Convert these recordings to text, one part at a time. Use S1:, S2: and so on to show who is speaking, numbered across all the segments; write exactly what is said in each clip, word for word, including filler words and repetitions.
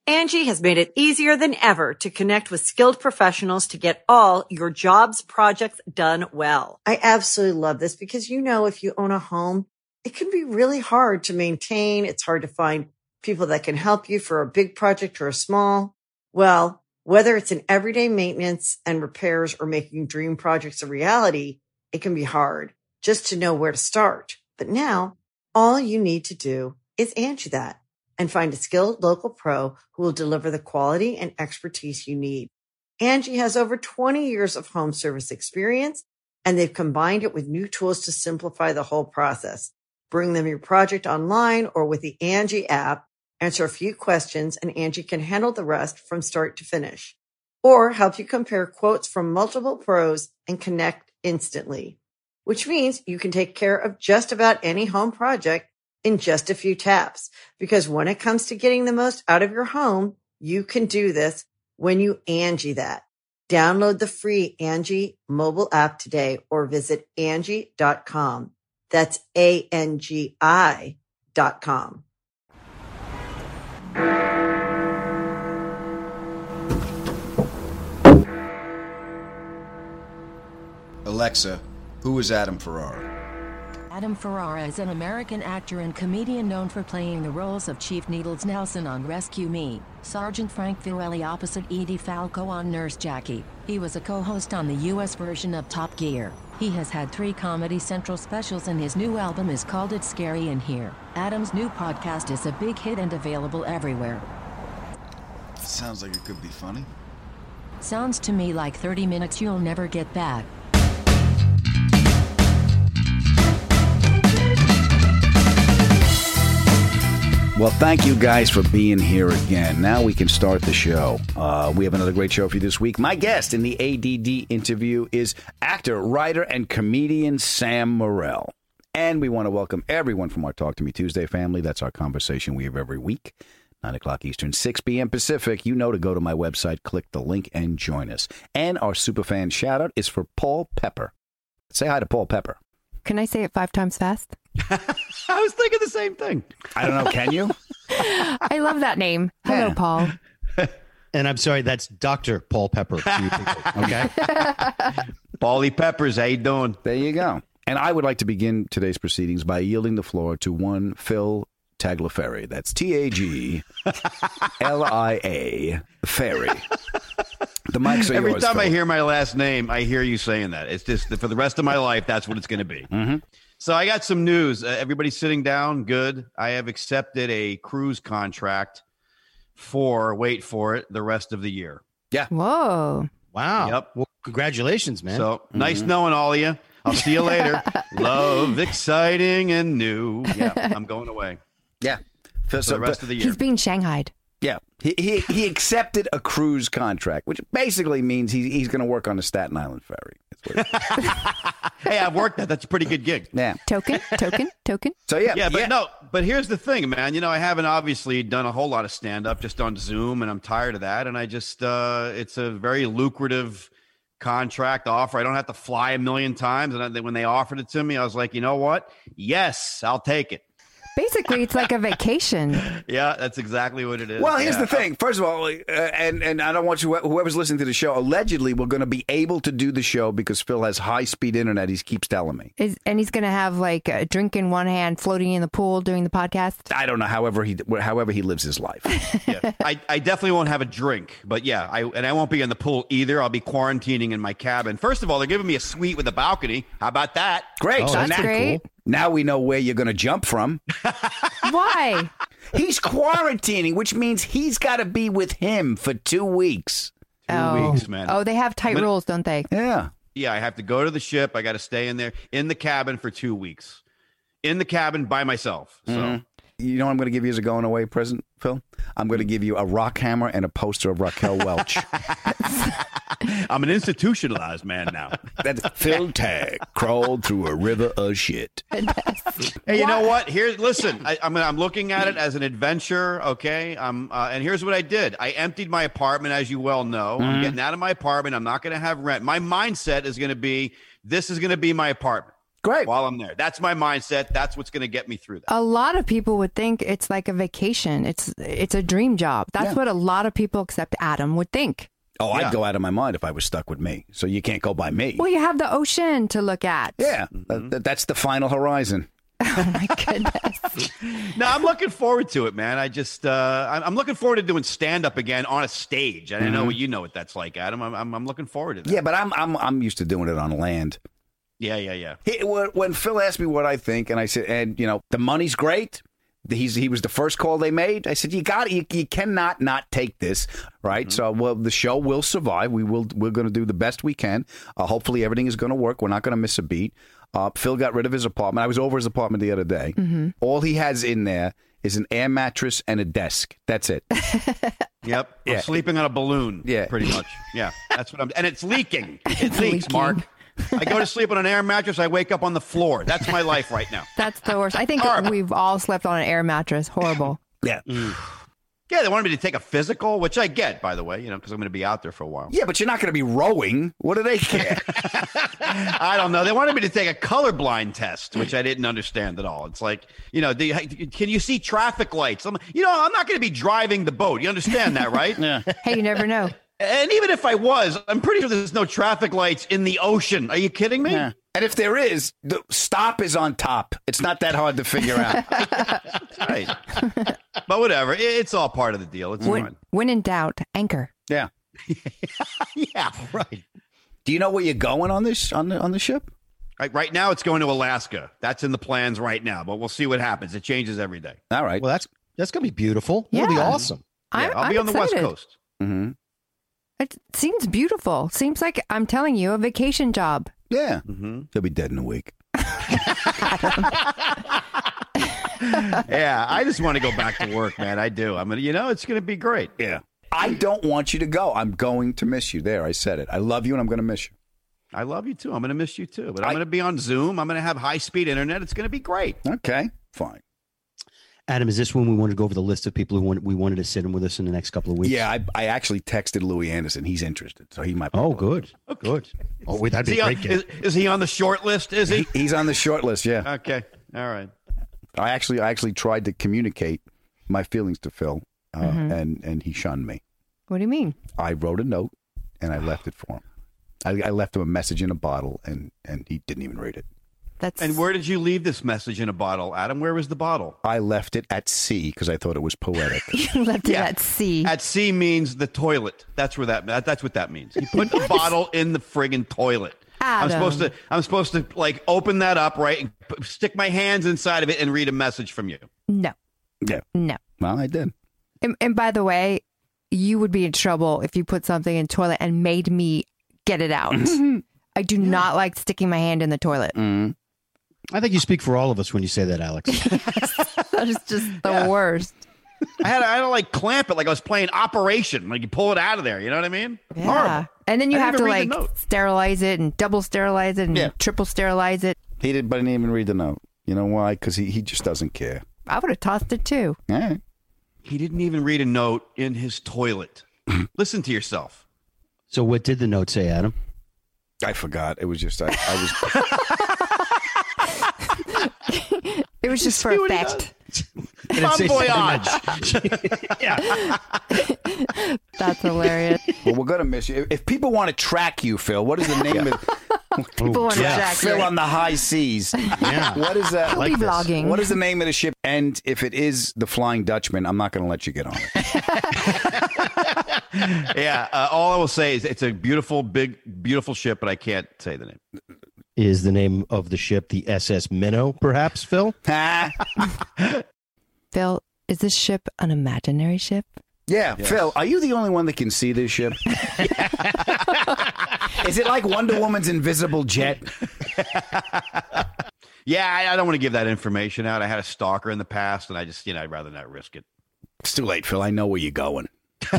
S1: Angie has made it easier than ever to connect with skilled professionals to get all your jobs projects done well. I absolutely love this because, you know, if you own a home, it can be really hard to maintain. It's hard to find people that can help you for a big project or a small. Well, whether it's in everyday maintenance and repairs or making dream projects a reality, it can be hard just to know where to start. But now all you need to do is Angie that and find a skilled local pro who will deliver the quality and expertise you need. Angie has over twenty years of home service experience, and they've combined it with new tools to simplify the whole process. Bring them your project online or with the Angie app, answer a few questions, and Angie can handle the rest from start to finish. Or help you compare quotes from multiple pros and connect instantly, which means you can take care of just about any home project in just a few taps. Because when it comes to getting the most out of your home, you can do this when you Angie that. Download the free Angie mobile app today or visit Angie dot com. That's A N G I dot com.
S2: Alexa, who is Adam Ferrara?
S3: Adam Ferrara is an American actor and comedian known for playing the roles of Chief Needles Nelson on Rescue Me, Sergeant Frank Fiorelli opposite Edie Falco on Nurse Jackie. He was a co-host on the U S version of Top Gear. He has had three Comedy Central specials and his new album is called It's Scary in Here. Adam's new podcast is a big hit and available everywhere.
S2: Sounds like it could be funny.
S3: Sounds to me like thirty minutes you'll never get back.
S4: Well, thank you guys for being here again. Now we can start the show. Uh, we have another great show for you this week. My guest in the A D D interview is actor, writer, and comedian Sam Morril. And we want to welcome everyone from our Talk to Me Tuesday family. That's our conversation we have every week. nine o'clock Eastern, six p.m. Pacific. You know to go to my website, click the link, and join us. And our superfan shout-out is for Paul Pepper. Say hi to Paul Pepper.
S5: Can I say it five times fast?
S6: I was thinking the same thing.
S4: I don't know. Can you?
S5: I love that name. Hello,
S4: Yeah.
S5: Paul.
S6: And I'm sorry, that's Doctor Paul Pepper. Okay.
S2: Paulie Peppers, how you doing?
S4: There you go. And I would like to begin today's proceedings by yielding the floor to one Phil Tagliaferri. That's T A G L I A Ferry. The mics are
S2: Every
S4: yours,
S2: time
S4: Phil.
S2: I hear my last name, I hear you saying that. It's just for the rest of my life, that's what it's going to be.
S4: Mm-hmm.
S2: So I got some news. Uh, everybody's sitting down. Good. I have accepted a cruise contract for, wait for it, the rest of the year.
S4: Yeah.
S5: Whoa.
S6: Wow.
S2: Yep.
S6: Well, congratulations, man.
S2: So nice knowing all of you. I'll see you later. Love, exciting, and new. Yeah, I'm going away
S4: Yeah.
S2: for
S4: So,
S2: the rest
S4: but-
S2: of the year.
S5: He's being shanghaied.
S4: Yeah. He, he he accepted a cruise contract, which basically means he, he's going to work on the Staten Island ferry. That's what it-
S2: Hey, I've worked that. That's a pretty good gig.
S4: yeah.
S5: Token, token, token.
S4: So, yeah.
S2: Yeah, but no, but here's the thing, man. You know, I haven't obviously done a whole lot of stand up just on Zoom, and I'm tired of that. And I just, uh, it's a very lucrative contract offer. I don't have to fly a million times. And I, when they offered it to me, I was like, you know what? Yes, I'll take it.
S5: Basically, it's like a vacation.
S2: Yeah, that's exactly what it is.
S4: Well, here's
S2: Yeah.
S4: the thing. First of all, uh, and and I don't want you, whoever's listening to the show, allegedly we're going to be able to do the show because Phil has high-speed internet, he keeps telling me.
S5: Is, and he's going to have like a drink in one hand, floating in the pool during the podcast.
S4: I don't know, however he however he lives his life.
S2: Yeah. I, I definitely won't have a drink, but yeah, I and I won't be in the pool either. I'll be quarantining in my cabin. First of all, they're giving me a suite with a balcony. How about that?
S4: Great.
S6: Oh,
S4: so
S5: That's
S4: now,
S5: great.
S4: now we know where you're going to jump from.
S5: Why?
S4: He's quarantining, which means he's got to be with him for two weeks.
S2: Two
S5: oh.
S2: weeks, man.
S5: Oh, they have tight
S2: But-
S5: rules, don't they?
S4: Yeah.
S2: Yeah, I have to go to the ship. I got to stay in there in the cabin for two weeks. In the cabin by myself. So
S4: Mhm. You know what I'm going to give you as a going away present, Phil? I'm going to give you a rock hammer and a poster of Raquel Welch.
S2: I'm an institutionalized man now.
S4: That's Phil Tag crawled through a river of shit.
S2: Hey, you know what? Here, listen. I, I'm I'm looking at it as an adventure. Okay. Um. Uh, and here's what I did. I emptied my apartment, as you well know. I'm getting out of my apartment. I'm not going to have rent. My mindset is going to be: this is going to be my apartment.
S4: Great.
S2: While I'm there. That's my mindset. That's what's going to get me through that.
S5: A lot of people would think it's like a vacation. It's it's a dream job. That's
S4: Yeah.
S5: what a lot of people except Adam would think.
S4: Oh,
S2: Yeah.
S4: I'd go out of my mind if I was stuck with me. So you can't go by me.
S5: Well, you have the ocean to look at.
S4: Yeah, that- that's the final horizon.
S5: Oh, my goodness.
S2: No, I'm looking forward to it, man. I just, uh, I'm I'm looking forward to doing stand up again on a stage. I know what you know what that's like, Adam. I'm, I'm, I'm looking forward to that.
S4: Yeah, but I'm I'm I'm used to doing it on land.
S2: Yeah, yeah, yeah.
S4: He, when when Phil asked me what I think, and I said, and you know, the money's great. He's he was the first call they made. I said, you got you, you cannot not take this, right? So, well, the show will survive. We will. We're going to do the best we can. Uh, hopefully, everything is going to work. We're not going to miss a beat. Uh, Phil got rid of his apartment. I was over his apartment the other day. All he has in there is an air mattress and a desk. That's it.
S2: Yep. I'm
S4: Yeah.
S2: sleeping on a balloon.
S4: Yeah.
S2: Pretty much. Yeah. That's what I'm. And it's leaking. It leaks,
S5: leaking.
S2: Mark. I go to sleep on an air mattress. I wake up on the floor. That's my life right now.
S5: That's the worst. I think
S2: Horrible.
S5: we've all slept on an air mattress. Horrible.
S4: Yeah.
S2: Yeah, they wanted me to take a physical, which I get, by the way, you know, because I'm going to be out there for a while.
S4: Yeah, but you're not going to be rowing. What do they care?
S2: I don't know. They wanted me to take a colorblind test, which I didn't understand at all. It's like, you know, do you, can you see traffic lights? I'm, you know, I'm not going to be driving the boat. You understand that, right?
S4: yeah.
S5: Hey, you never know.
S2: And even if I was, I'm pretty sure there's no traffic lights in the ocean. Are you kidding me?
S4: Yeah. And if there is, the stop is on top. It's not that hard to figure out.
S2: Right. But whatever. It- It's all part of the deal. It's
S5: When,
S2: fine.
S5: when in doubt, anchor.
S4: Yeah.
S2: Yeah.
S6: Right.
S4: Do you know where you're going on this on the on the ship?
S2: Right, right now, it's going to Alaska. That's in the plans right now, but we'll see what happens. It changes every day.
S4: All right.
S6: Well, that's that's gonna be beautiful. It'll be
S5: Yeah.
S6: awesome.
S2: Yeah,
S5: I'm,
S2: I'll be
S5: I'm
S2: on the West
S5: excited.
S2: Coast.
S4: Mm-hmm.
S5: It seems beautiful. Seems like, I'm telling you, a vacation job.
S4: Yeah.
S2: Mm-hmm.
S4: He'll be dead in a week.
S2: Yeah, I just want to go back to work, man. I do. I'm gonna, you know, it's going to be great.
S4: Yeah. I don't want you to go. I'm going to miss you. There, I said it. I love you, and I'm going to miss you.
S2: I love you too. I'm going to miss you too. But I'm
S4: I-
S2: going to be on Zoom. I'm going to have high speed internet. It's going to be great.
S4: Okay. Fine.
S6: Adam, is this when we wanted to go over the list of people who want, we wanted to sit in with us in the next couple of weeks?
S4: Yeah, I, I actually texted Louis Anderson. He's interested, so he might.
S6: Oh, good. Good. Oh, wait, that'd
S2: Is
S6: be
S2: he,
S6: a
S2: on,
S6: great game.
S2: is, is he on the short list? Is he?
S4: He, he's on the short list. Yeah.
S2: Okay. All right.
S4: I actually, I actually tried to communicate my feelings to Phil, uh, and and he shunned me.
S5: What do you mean?
S4: I wrote a note and I left it for him. I, I left him a message in a bottle, and and he didn't even read it.
S5: That's
S2: And where did you leave this message in a bottle, Adam? Where was the bottle?
S4: I left it at sea because I thought it was poetic.
S5: you left
S2: Yeah.
S5: it at sea.
S2: At sea means the toilet. That's where that, that that's what that means. You put the bottle in the friggin' toilet. I'm
S5: Adam.
S2: supposed to I'm supposed to like open that up, right? And p- stick my hands inside of it and read a message from you.
S5: No,
S4: Yeah.
S5: no.
S4: Well, I did.
S5: And, and by the way, you would be in trouble if you put something in the toilet and made me get it out. I do not like sticking my hand in the toilet.
S4: Mm.
S6: I think you speak for all of us when you say that, Alex.
S5: That is just the
S2: Yeah.
S5: worst.
S2: I had, to, I had to like clamp it like I was playing Operation. Like you pull it out of there. You know what I mean?
S5: Yeah.
S2: Horrible.
S5: And then you
S2: I
S5: have to
S2: didn't even
S5: like
S2: read the note.
S5: sterilize it and double sterilize it and
S4: Yeah.
S5: triple sterilize it.
S4: He did, but I didn't even read the note. You know why? Because he, he just doesn't care.
S5: I would have tossed it too.
S4: All right.
S2: He didn't even read a note in his toilet. Listen to yourself.
S6: So what did the note say, Adam?
S4: I forgot. It was just I, I was.
S5: It was just for
S2: See what he
S5: effect.
S6: Did it
S2: Bon
S6: say
S2: voyage.
S5: That's hilarious.
S4: Well, we're gonna miss you. If, if people want to track you, Phil, what is the name of
S5: People want to
S6: yeah.
S5: jack
S4: Phil
S5: you.
S4: on the high seas?
S6: Yeah.
S4: What is that?
S5: He'll be vlogging.
S4: What is the name of the ship? And if it is the Flying Dutchman, I'm not going to let you get on it.
S2: Yeah. Uh, all I will say is it's a beautiful, big, beautiful ship, but I can't say the name.
S6: Is the name of the ship the S S Minnow, perhaps, Phil?
S4: Ha!
S5: Phil, is this ship an imaginary ship?
S4: Yeah, Phil, are you the only one that can see this ship? Is it like Wonder Woman's invisible jet?
S2: Yeah, I, I don't want to give that information out. I had a stalker in the past, and I just, you know, I'd rather not risk it.
S4: It's too late, Phil. I know where you're going.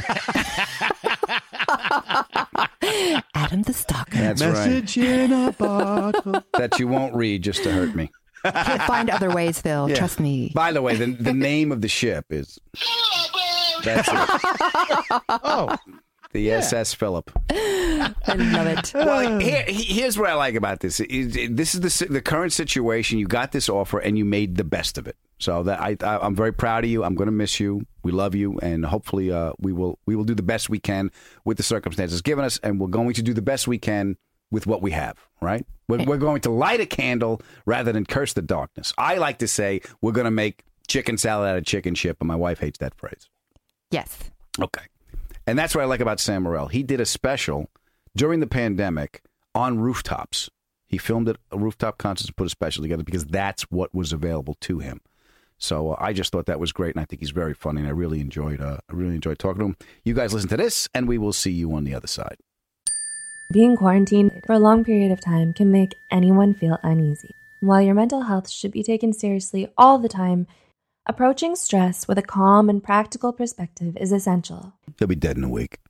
S5: Adam the Stalker.
S4: That's right.
S2: in a bottle.
S4: That you won't read just to hurt me.
S5: He'll find other ways, Phil.
S4: Yeah.
S5: Trust me.
S4: By the way, the, the name of the ship is. That's it.
S6: Oh,
S4: The
S6: Yeah.
S4: S S Philip.
S5: I love it.
S4: Well, here, here's what I like about this. This is the the current situation. You got this offer, and you made the best of it. So that I, I I'm very proud of you. I'm going to miss you. We love you, and hopefully, uh, we will we will do the best we can with the circumstances given us, and we're going to do the best we can with what we have. Right? We're, we're going to light a candle rather than curse the darkness. I like to say we're going to make chicken salad out of chicken shit, but my wife hates that phrase.
S5: Yes.
S4: Okay. And that's what I like about Sam Morril. He did a special during the pandemic on rooftops. He filmed at a rooftop concerts and put a special together because that's what was available to him. So uh, I just thought that was great, and I think he's very funny, and I really enjoyed uh, I really enjoyed talking to him. You guys listen to this, and we will see you on the other side.
S7: Being quarantined for a long period of time can make anyone feel uneasy. While your mental health should be taken seriously all the time, approaching stress with a calm and practical perspective is essential.
S4: He'll be dead in a week.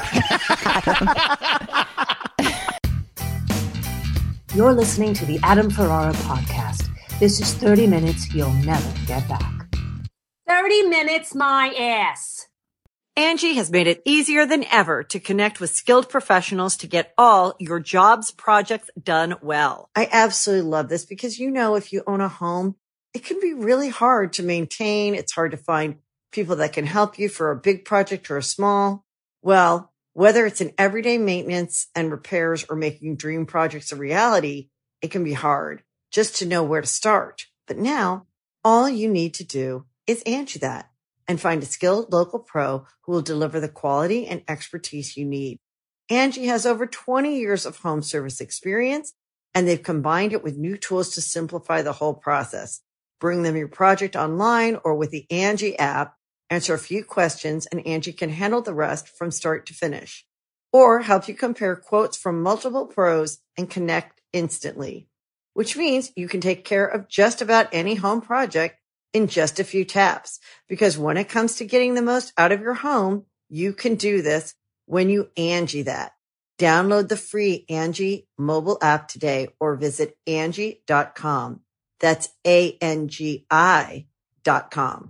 S8: You're listening to the Adam Ferrara podcast. This is thirty minutes you'll never get back. thirty minutes, my ass.
S1: Angie has made it easier than ever to connect with skilled professionals to get all your jobs projects done well. I absolutely love this because, you know, if you own a home, it can be really hard to maintain. It's hard to find people that can help you for a big project or a small. Well, whether it's in everyday maintenance and repairs or making dream projects a reality, it can be hard just to know where to start. But now all you need to do is Angie that and find a skilled local pro who will deliver the quality and expertise you need. Angie has over twenty years of home service experience, and they've combined it with new tools to simplify the whole process. Bring them your project online or with the Angie app, answer a few questions, and Angie can handle the rest from start to finish. Or help you compare quotes from multiple pros and connect instantly, which means you can take care of just about any home project in just a few taps. Because when it comes to getting the most out of your home, you can do this when you Angie that. Download the free Angie mobile app today or visit Angie dot com. That's A N G I dot com.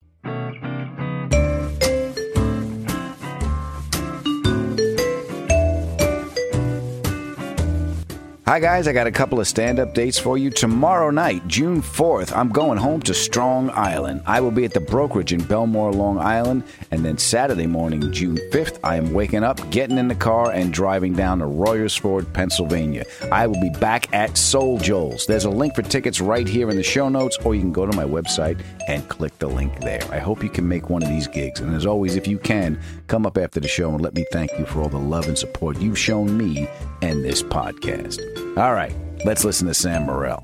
S4: Hi, guys. I got a couple of stand-up dates for you. Tomorrow night, June fourth, I'm going home to Strong Island. I will be at the Brokerage in Belmore, Long Island. And then Saturday morning, June fifth, I am waking up, getting in the car, and driving down to Royersford, Pennsylvania. I will be back at Soul Joel's. There's a link for tickets right here in the show notes, or you can go to my website and click the link there. I hope you can make one of these gigs. And as always, if you can, come up after the show and let me thank you for all the love and support you've shown me and this podcast. All right, let's listen to Sam Morril.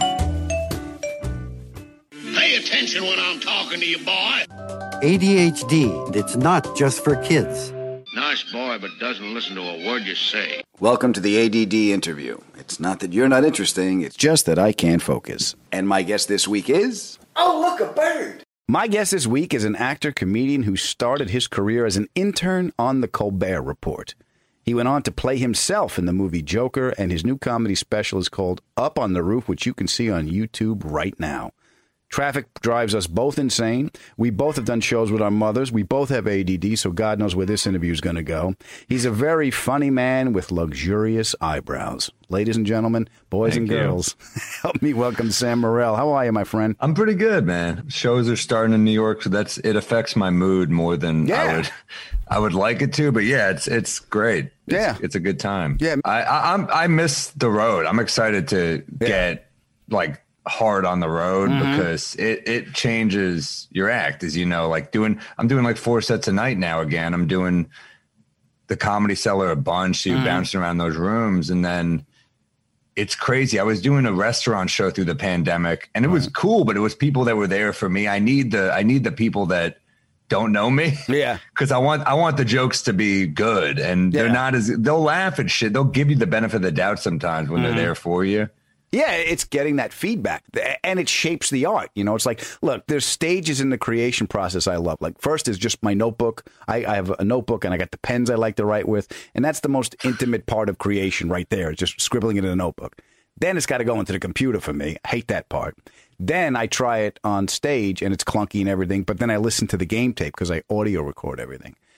S9: Pay attention when I'm talking to you, boy.
S10: A D H D, it's not just for kids.
S9: Nice boy, but doesn't listen to a word you say.
S4: Welcome to the A D D interview. It's not that you're not interesting, it's just that I can't focus. And my guest this week is...
S11: Oh, look, a bird!
S4: My guest this week is an actor-comedian who started his career as an intern on The Colbert Report. He went on to play himself in the movie Joker, and his new comedy special is called Up on the Roof, which you can see on YouTube right now. Traffic drives us both insane. We both have done shows with our mothers. We both have A D D, so God knows where this interview is going to go. He's a very funny man with luxurious eyebrows. Ladies and gentlemen, boys
S12: Thank
S4: and
S12: you.
S4: girls, help me welcome Sam Morril. How are you, my friend?
S12: I'm pretty good, man. Shows are starting in New York, so that's it affects my mood more than
S4: Yeah.
S12: I would I would like it to. But yeah, it's it's great. It's,
S4: Yeah.
S12: it's a good time.
S4: Yeah.
S12: I, I I'm I miss the road. I'm excited to get like hard on the road
S4: Mhm.
S12: because it it changes your act, as you know. Like doing I'm doing like four sets a night now again. I'm doing the Comedy Cellar a bunch. So you're
S4: Mhm.
S12: bouncing around those rooms, and then it's crazy. I was doing a restaurant show through the pandemic, and it was cool, but it was people that were there for me. I need the I need the people that don't know me.
S4: Yeah.
S12: Because I want I want the jokes to be good, and
S4: Yeah.
S12: they're not as they'll laugh at shit. They'll give you the benefit of the doubt sometimes when
S4: Mhm.
S12: they're there for you.
S4: Yeah, it's getting that feedback, and it shapes the art. You know, it's like, look, there's stages in the creation process I love. Like, first is just my notebook. I, I have a notebook, and I got the pens I like to write with, and that's the most intimate part of creation right there, just scribbling it in a notebook. Then it's got to go into the computer for me. I hate that part. Then I try it on stage, and it's clunky and everything, but then I listen to the game tape because I audio record everything.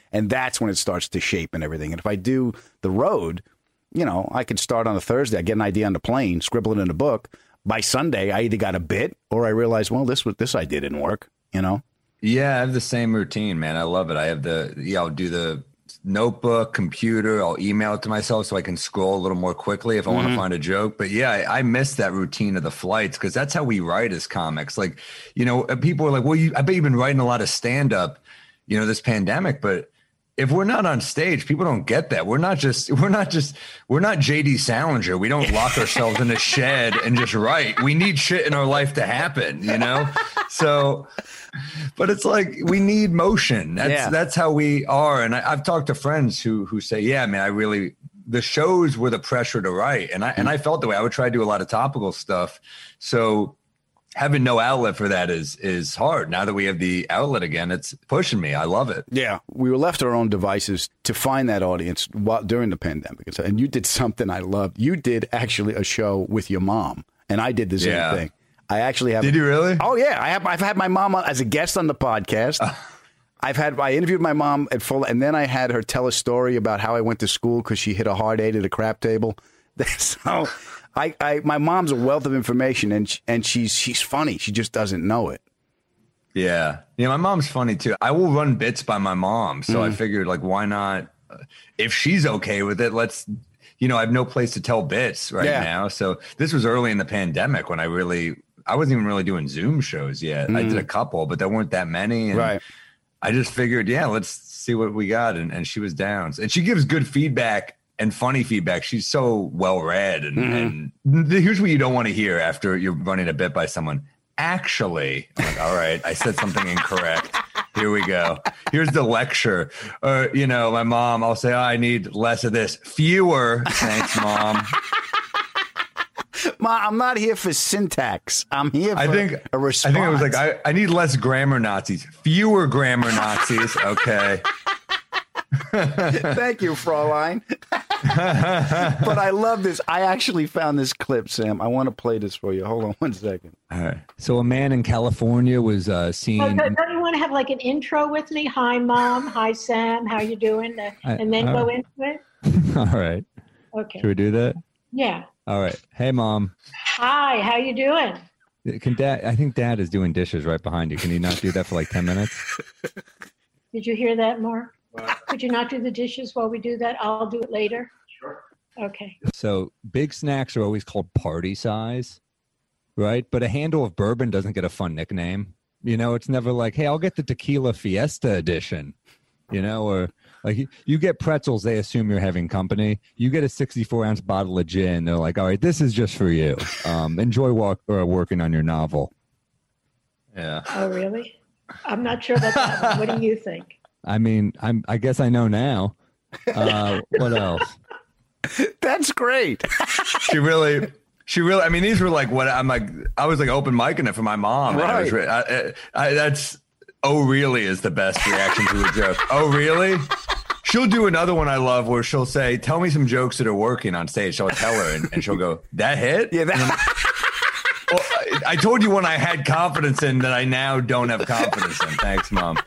S4: And that's when it starts to shape and everything. And if I do the road, you know, I could start on a Thursday. I get an idea on the plane, scribble it in a book. By Sunday, I either got a bit or I realized, well, this was this idea didn't work, you know?
S12: Yeah, I have the same routine, man. I love it. I have the, yeah, I'll do the notebook, computer. I'll email it to myself so I can scroll a little more quickly if I mm-hmm. want to find a joke. But yeah, I, I miss that routine of the flights because that's how we write as comics. Like, you know, people are like, well, you, I bet you've been writing a lot of stand up, you know, this pandemic, but if we're not on stage, people don't get that. We're not just, we're not just, we're not J D Salinger. We don't lock ourselves in a shed and just write. We need shit in our life to happen, you know? So, but it's like, we need motion. That's, yeah. that's how we are. And I, I've talked to friends who, who say, yeah, man, I really, the shows were the pressure to write. And I, and I felt the way. I would try to do a lot of topical stuff. So having no outlet for that is is hard. Now that we have the outlet again, it's pushing me. I love it.
S4: Yeah, we were left to our own devices to find that audience while, during the pandemic. And you did something I loved. You did actually a show with your mom, and I did the same yeah. thing. I actually have.
S12: Did you really?
S4: Oh yeah, I have. I've had my mom on, as a guest on the podcast. Uh. I've had. I interviewed my mom at full, and then I had her tell a story about how I went to school because she hit a hard eight at a crap table. So. I, I, my mom's a wealth of information, and she, and she's she's funny. She just doesn't know it.
S12: Yeah, yeah. My mom's funny too. I will run bits by my mom, so mm. I figured like, why not? Uh, if she's okay with it, let's. You know, I have no place to tell bits right yeah. now. So this was early in the pandemic when I really, I wasn't even really doing Zoom shows yet. Mm. I did a couple, but there weren't that many. And
S4: right.
S12: I just figured, yeah, let's see what we got, and and she was down, and she gives good feedback. And funny feedback. She's so well read. And, mm-hmm. and here's what you don't want to hear after you're running a bit by someone. Actually, I'm like, all right, I said something incorrect. Here we go. Here's the lecture. Or, you know, my mom, I'll say, oh, I need less of this. Fewer. Thanks, Mom.
S4: Ma, I'm not here for syntax. I'm here for
S12: I think,
S4: a response.
S12: I think it was like, I, I need less grammar Nazis. Fewer grammar Nazis. Okay.
S4: Thank you, Fraulein. But I love this. I actually found this clip, Sam. I want to play this for you. Hold on one second.
S11: All right. So a man in California was uh, seen.
S13: Well, don't, don't you want to have like an intro with me? Hi, Mom. Hi, Sam. How you doing? Uh, and then I, go right. into it.
S11: All right.
S13: Okay.
S11: Should we do that?
S13: Yeah.
S11: All right. Hey, Mom.
S13: Hi. How you doing?
S11: Can Dad? I think Dad is doing dishes right behind you. Can you not do that for like ten minutes?
S13: Did you hear that, Mark? Could you not do the dishes while we do that? I'll do it later.
S9: Sure.
S13: Okay.
S11: So big snacks are always called party size, right? But a handle of bourbon doesn't get a fun nickname. You know, it's never like, hey, I'll get the tequila fiesta edition, you know, or like you get pretzels, they assume you're having company. You get a sixty-four ounce bottle of gin. They're like, all right, this is just for you. Um, enjoy walk, or working on your novel.
S12: Yeah.
S13: Oh, really? I'm not sure about that. What do you think?
S11: I mean, I'm, I guess I know now. Uh, what else?
S4: That's great.
S12: She really, she really, I mean, these were like what I'm like, I was like open micing it for my mom.
S4: Right.
S12: I was, I, I, I, that's, oh, really is the best reaction to a joke. Oh, really? She'll do another one I love where she'll say, tell me some jokes that are working on stage. So I'll tell her and, and she'll go, that hit?
S4: Yeah, that.
S12: Well, I, I told you one I had confidence in that I now don't have confidence in. Thanks, Mom.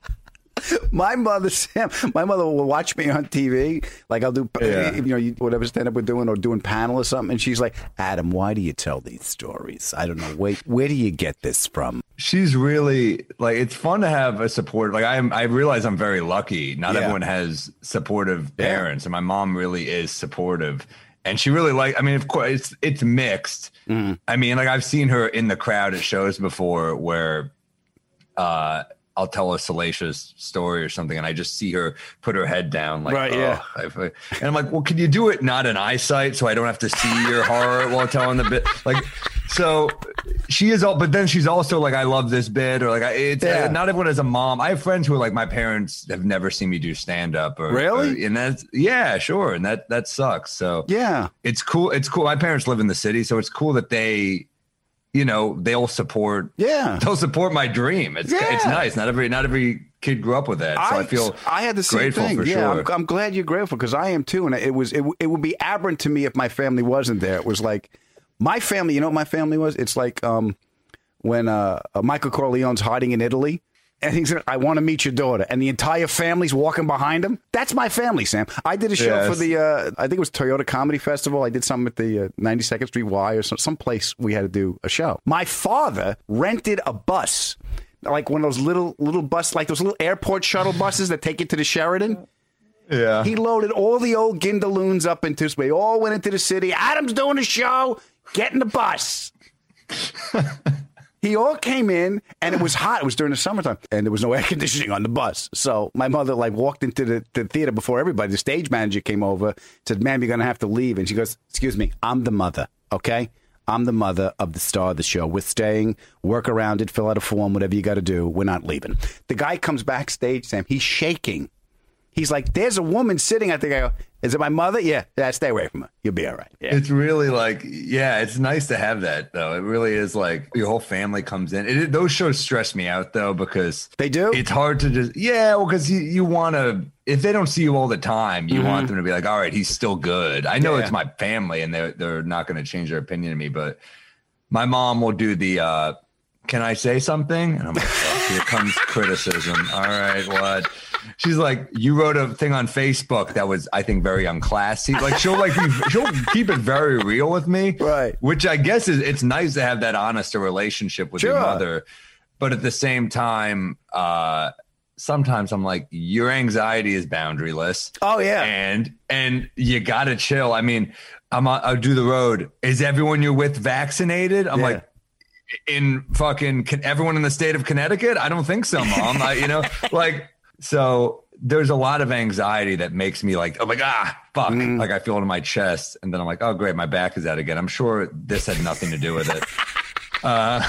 S4: My mother, Sam, my mother will watch me on T V. Like I'll do, yeah. you know, whatever stand-up we're doing or doing panel or something. And she's like, Adam, why do you tell these stories? I don't know. Wait, where do you get this from?
S12: She's really like, it's fun to have a support. Like I'm, I realize I'm very lucky. Not yeah. everyone has supportive parents. Yeah. And my mom really is supportive. And she really like, I mean, of course it's, it's mixed. Mm. I mean, like I've seen her in the crowd at shows before where, uh, I'll tell a salacious story or something, and I just see her put her head down, like,
S4: right,
S12: oh.
S4: yeah.
S12: And I'm like, well, can you do it not in eyesight so I don't have to see your horror while telling the bit? Like, so she is all, but then she's also like, I love this bit, or like, it's yeah. uh, not everyone has a mom. I have friends who are like, my parents have never seen me do stand up, or
S4: really,
S12: or, and that's yeah, sure, and that that sucks. So
S4: yeah,
S12: it's cool. It's cool. My parents live in the city, so it's cool that they. You know, they'll support.
S4: Yeah,
S12: they'll support my dream. It's yeah. it's nice. Not every not every kid grew up with that, so I, I feel
S4: I had the same
S12: grateful
S4: thing.
S12: For
S4: yeah,
S12: sure.
S4: I'm, I'm glad you're grateful because I am too. And it was it it would be aberrant to me if my family wasn't there. It was like my family. You know what my family was? It's like um when uh, Michael Corleone's hiding in Italy. And he's like, I want to meet your daughter. And the entire family's walking behind him. That's my family, Sam. I did a show yes. for the, uh, I think it was Toyota Comedy Festival. I did something at the uh, ninety-second Street Y or some, some place we had to do a show. My father rented a bus, like one of those little, little bus, like those little airport shuttle buses that take you to the Sheraton.
S12: Yeah.
S4: He loaded all the old Gindaloons up into his way, all went into the city. Adam's doing a show. Get in the bus. He all came in, and it was hot. It was during the summertime, and there was no air conditioning on the bus. So my mother like walked into the, the theater before everybody. The stage manager came over, said, "Ma'am, you're going to have to leave." And she goes, "Excuse me, I'm the mother, okay? I'm the mother of the star of the show. We're staying. Work around it. Fill out a form, whatever you got to do. We're not leaving." The guy comes backstage, Sam. He's shaking. He's like, "There's a woman sitting." I think I go, "Is it my mother?" Yeah, yeah. Stay away from her. You'll be all right. Yeah.
S12: It's really like, yeah, it's nice to have that though. It really is like your whole family comes in. It, those shows stress me out though because
S4: they do.
S12: It's hard to just yeah, well, because you you want to if they don't see you all the time, you mm-hmm. want them to be like, all right, he's still good. I know yeah. it's my family and they're they're not going to change their opinion of me, but my mom will do the. uh Can I say something? And I'm like, oh, here comes criticism. All right, what? She's like, you wrote a thing on Facebook that was, I think, very unclassy. Like she'll like be, she'll keep it very real with me,
S4: right?
S12: Which I guess is it's nice to have that honest a relationship with sure. your mother, but at the same time, uh, sometimes I'm like, your anxiety is boundaryless.
S4: Oh yeah,
S12: and and you gotta chill. I mean, I'm I'll do the road. Is everyone you're with vaccinated? I'm yeah. like. In fucking can everyone in the state of Connecticut? I don't think so, Mom. I, you know, like, so there's a lot of anxiety that makes me like, oh my God, fuck. Mm. Like I feel it in my chest. And then I'm like, oh, great. My back is out again. I'm sure this had nothing to do with it. Uh,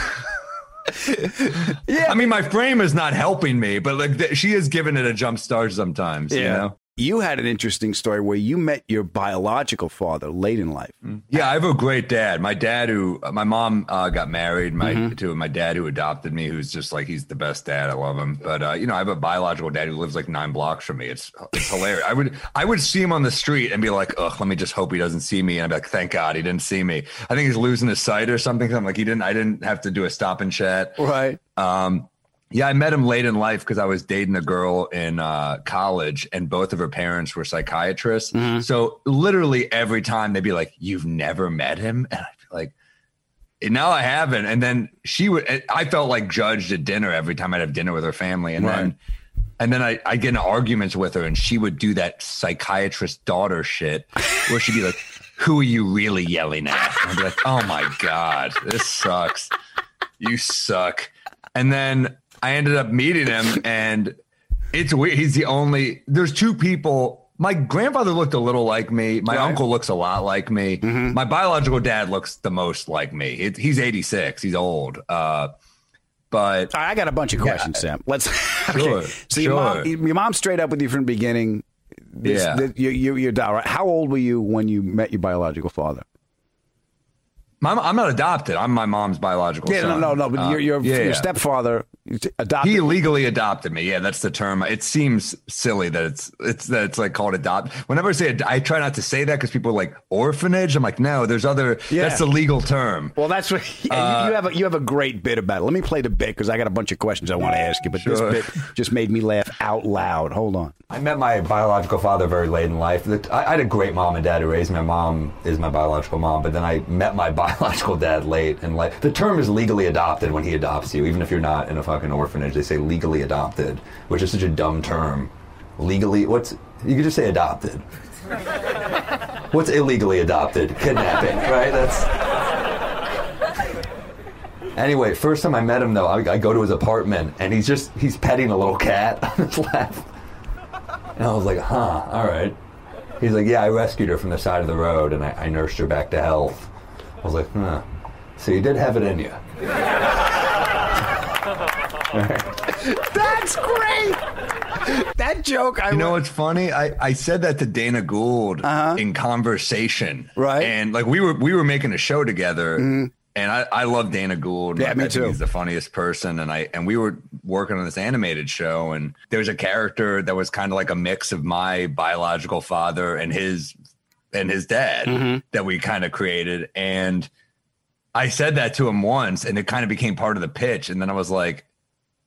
S12: yeah. I mean, my frame is not helping me, but like th- she is giving it a jump start sometimes, yeah. you know?
S4: You had an interesting story where you met your biological father late in life.
S12: Yeah, I have a great dad. My dad who, my mom uh, got married my, mm-hmm. to my dad who adopted me, who's just like, he's the best dad. I love him. But, uh, you know, I have a biological dad who lives like nine blocks from me. It's it's hilarious. I would I would see him on the street and be like, ugh, let me just hope he doesn't see me. And I'd be like, thank God he didn't see me. I think he's losing his sight or something. I'm like, he didn't, I didn't have to do a stop and chat.
S4: Right.
S12: Um, Yeah, I met him late in life because I was dating a girl in uh, college and both of her parents were psychiatrists. Mm-hmm. So literally every time they'd be like, you've never met him? And I'd be like, no, I haven't. And then she would, I felt like judged at dinner every time I'd have dinner with her family. And right. then and then I, I'd get in arguments with her and she would do that psychiatrist daughter shit where she'd be like, who are you really yelling at? And I'd be like, oh my God, this sucks. You suck. And then I ended up meeting him and it's weird. He's the only, there's two people. My grandfather looked a little like me. My right. uncle looks a lot like me. Mm-hmm. My biological dad looks the most like me. It, he's eighty-six. He's old. Uh, but
S4: I got a bunch of questions, yeah. Sam. Let's,
S12: sure,
S4: okay. So
S12: sure.
S4: your mom, your mom straight up with you from the beginning. This,
S12: yeah.
S4: This, you, you, you're down, right? How old were you when you met your biological father?
S12: My, I'm not adopted. I'm my mom's biological
S4: yeah,
S12: son.
S4: Yeah, no, no, no. But uh, your your,
S12: yeah,
S4: your
S12: yeah.
S4: stepfather adopted.
S12: He legally adopted me. Yeah, that's the term. It seems silly that it's it's that it's like called adopt. Whenever I say, I try not to say that because people are like orphanage. I'm like, no, there's other. Yeah. That's the legal term.
S4: Well, that's what yeah, uh, you, you have. A, you have a great bit about it. Let me play the bit because I got a bunch of questions I want to ask you. But sure. this bit just made me laugh out loud. Hold on.
S14: I met my biological father very late in life. I had a great mom and dad who raised me. My mom is my biological mom, but then I met my biological dad late in life. The term is legally adopted when he adopts you, even if you're not in a fucking orphanage. They say legally adopted, which is such a dumb term. Legally, what's, you could just say adopted. What's illegally adopted? Kidnapping, right? That's... Anyway, first time I met him, though, I, I go to his apartment, and he's just, he's petting a little cat on his lap. And I was like, huh, all right. He's like, yeah, I rescued her from the side of the road, and I, I nursed her back to health. I was like, huh. So you did have it in you.
S4: That's great. That joke. I
S12: you know what's funny? I, I said that to Dana Gould
S4: uh-huh.
S12: in conversation,
S4: right?
S12: And like we were we were making a show together, mm-hmm. and I, I love Dana Gould.
S4: Yeah,
S12: like,
S4: me
S12: I
S4: too.
S12: Think he's the funniest person, and I and we were working on this animated show, and there was a character that was kind of like a mix of my biological father and his and his dad mm-hmm. that we kind of created, and I said that to him once, and it kind of became part of the pitch, and then I was like,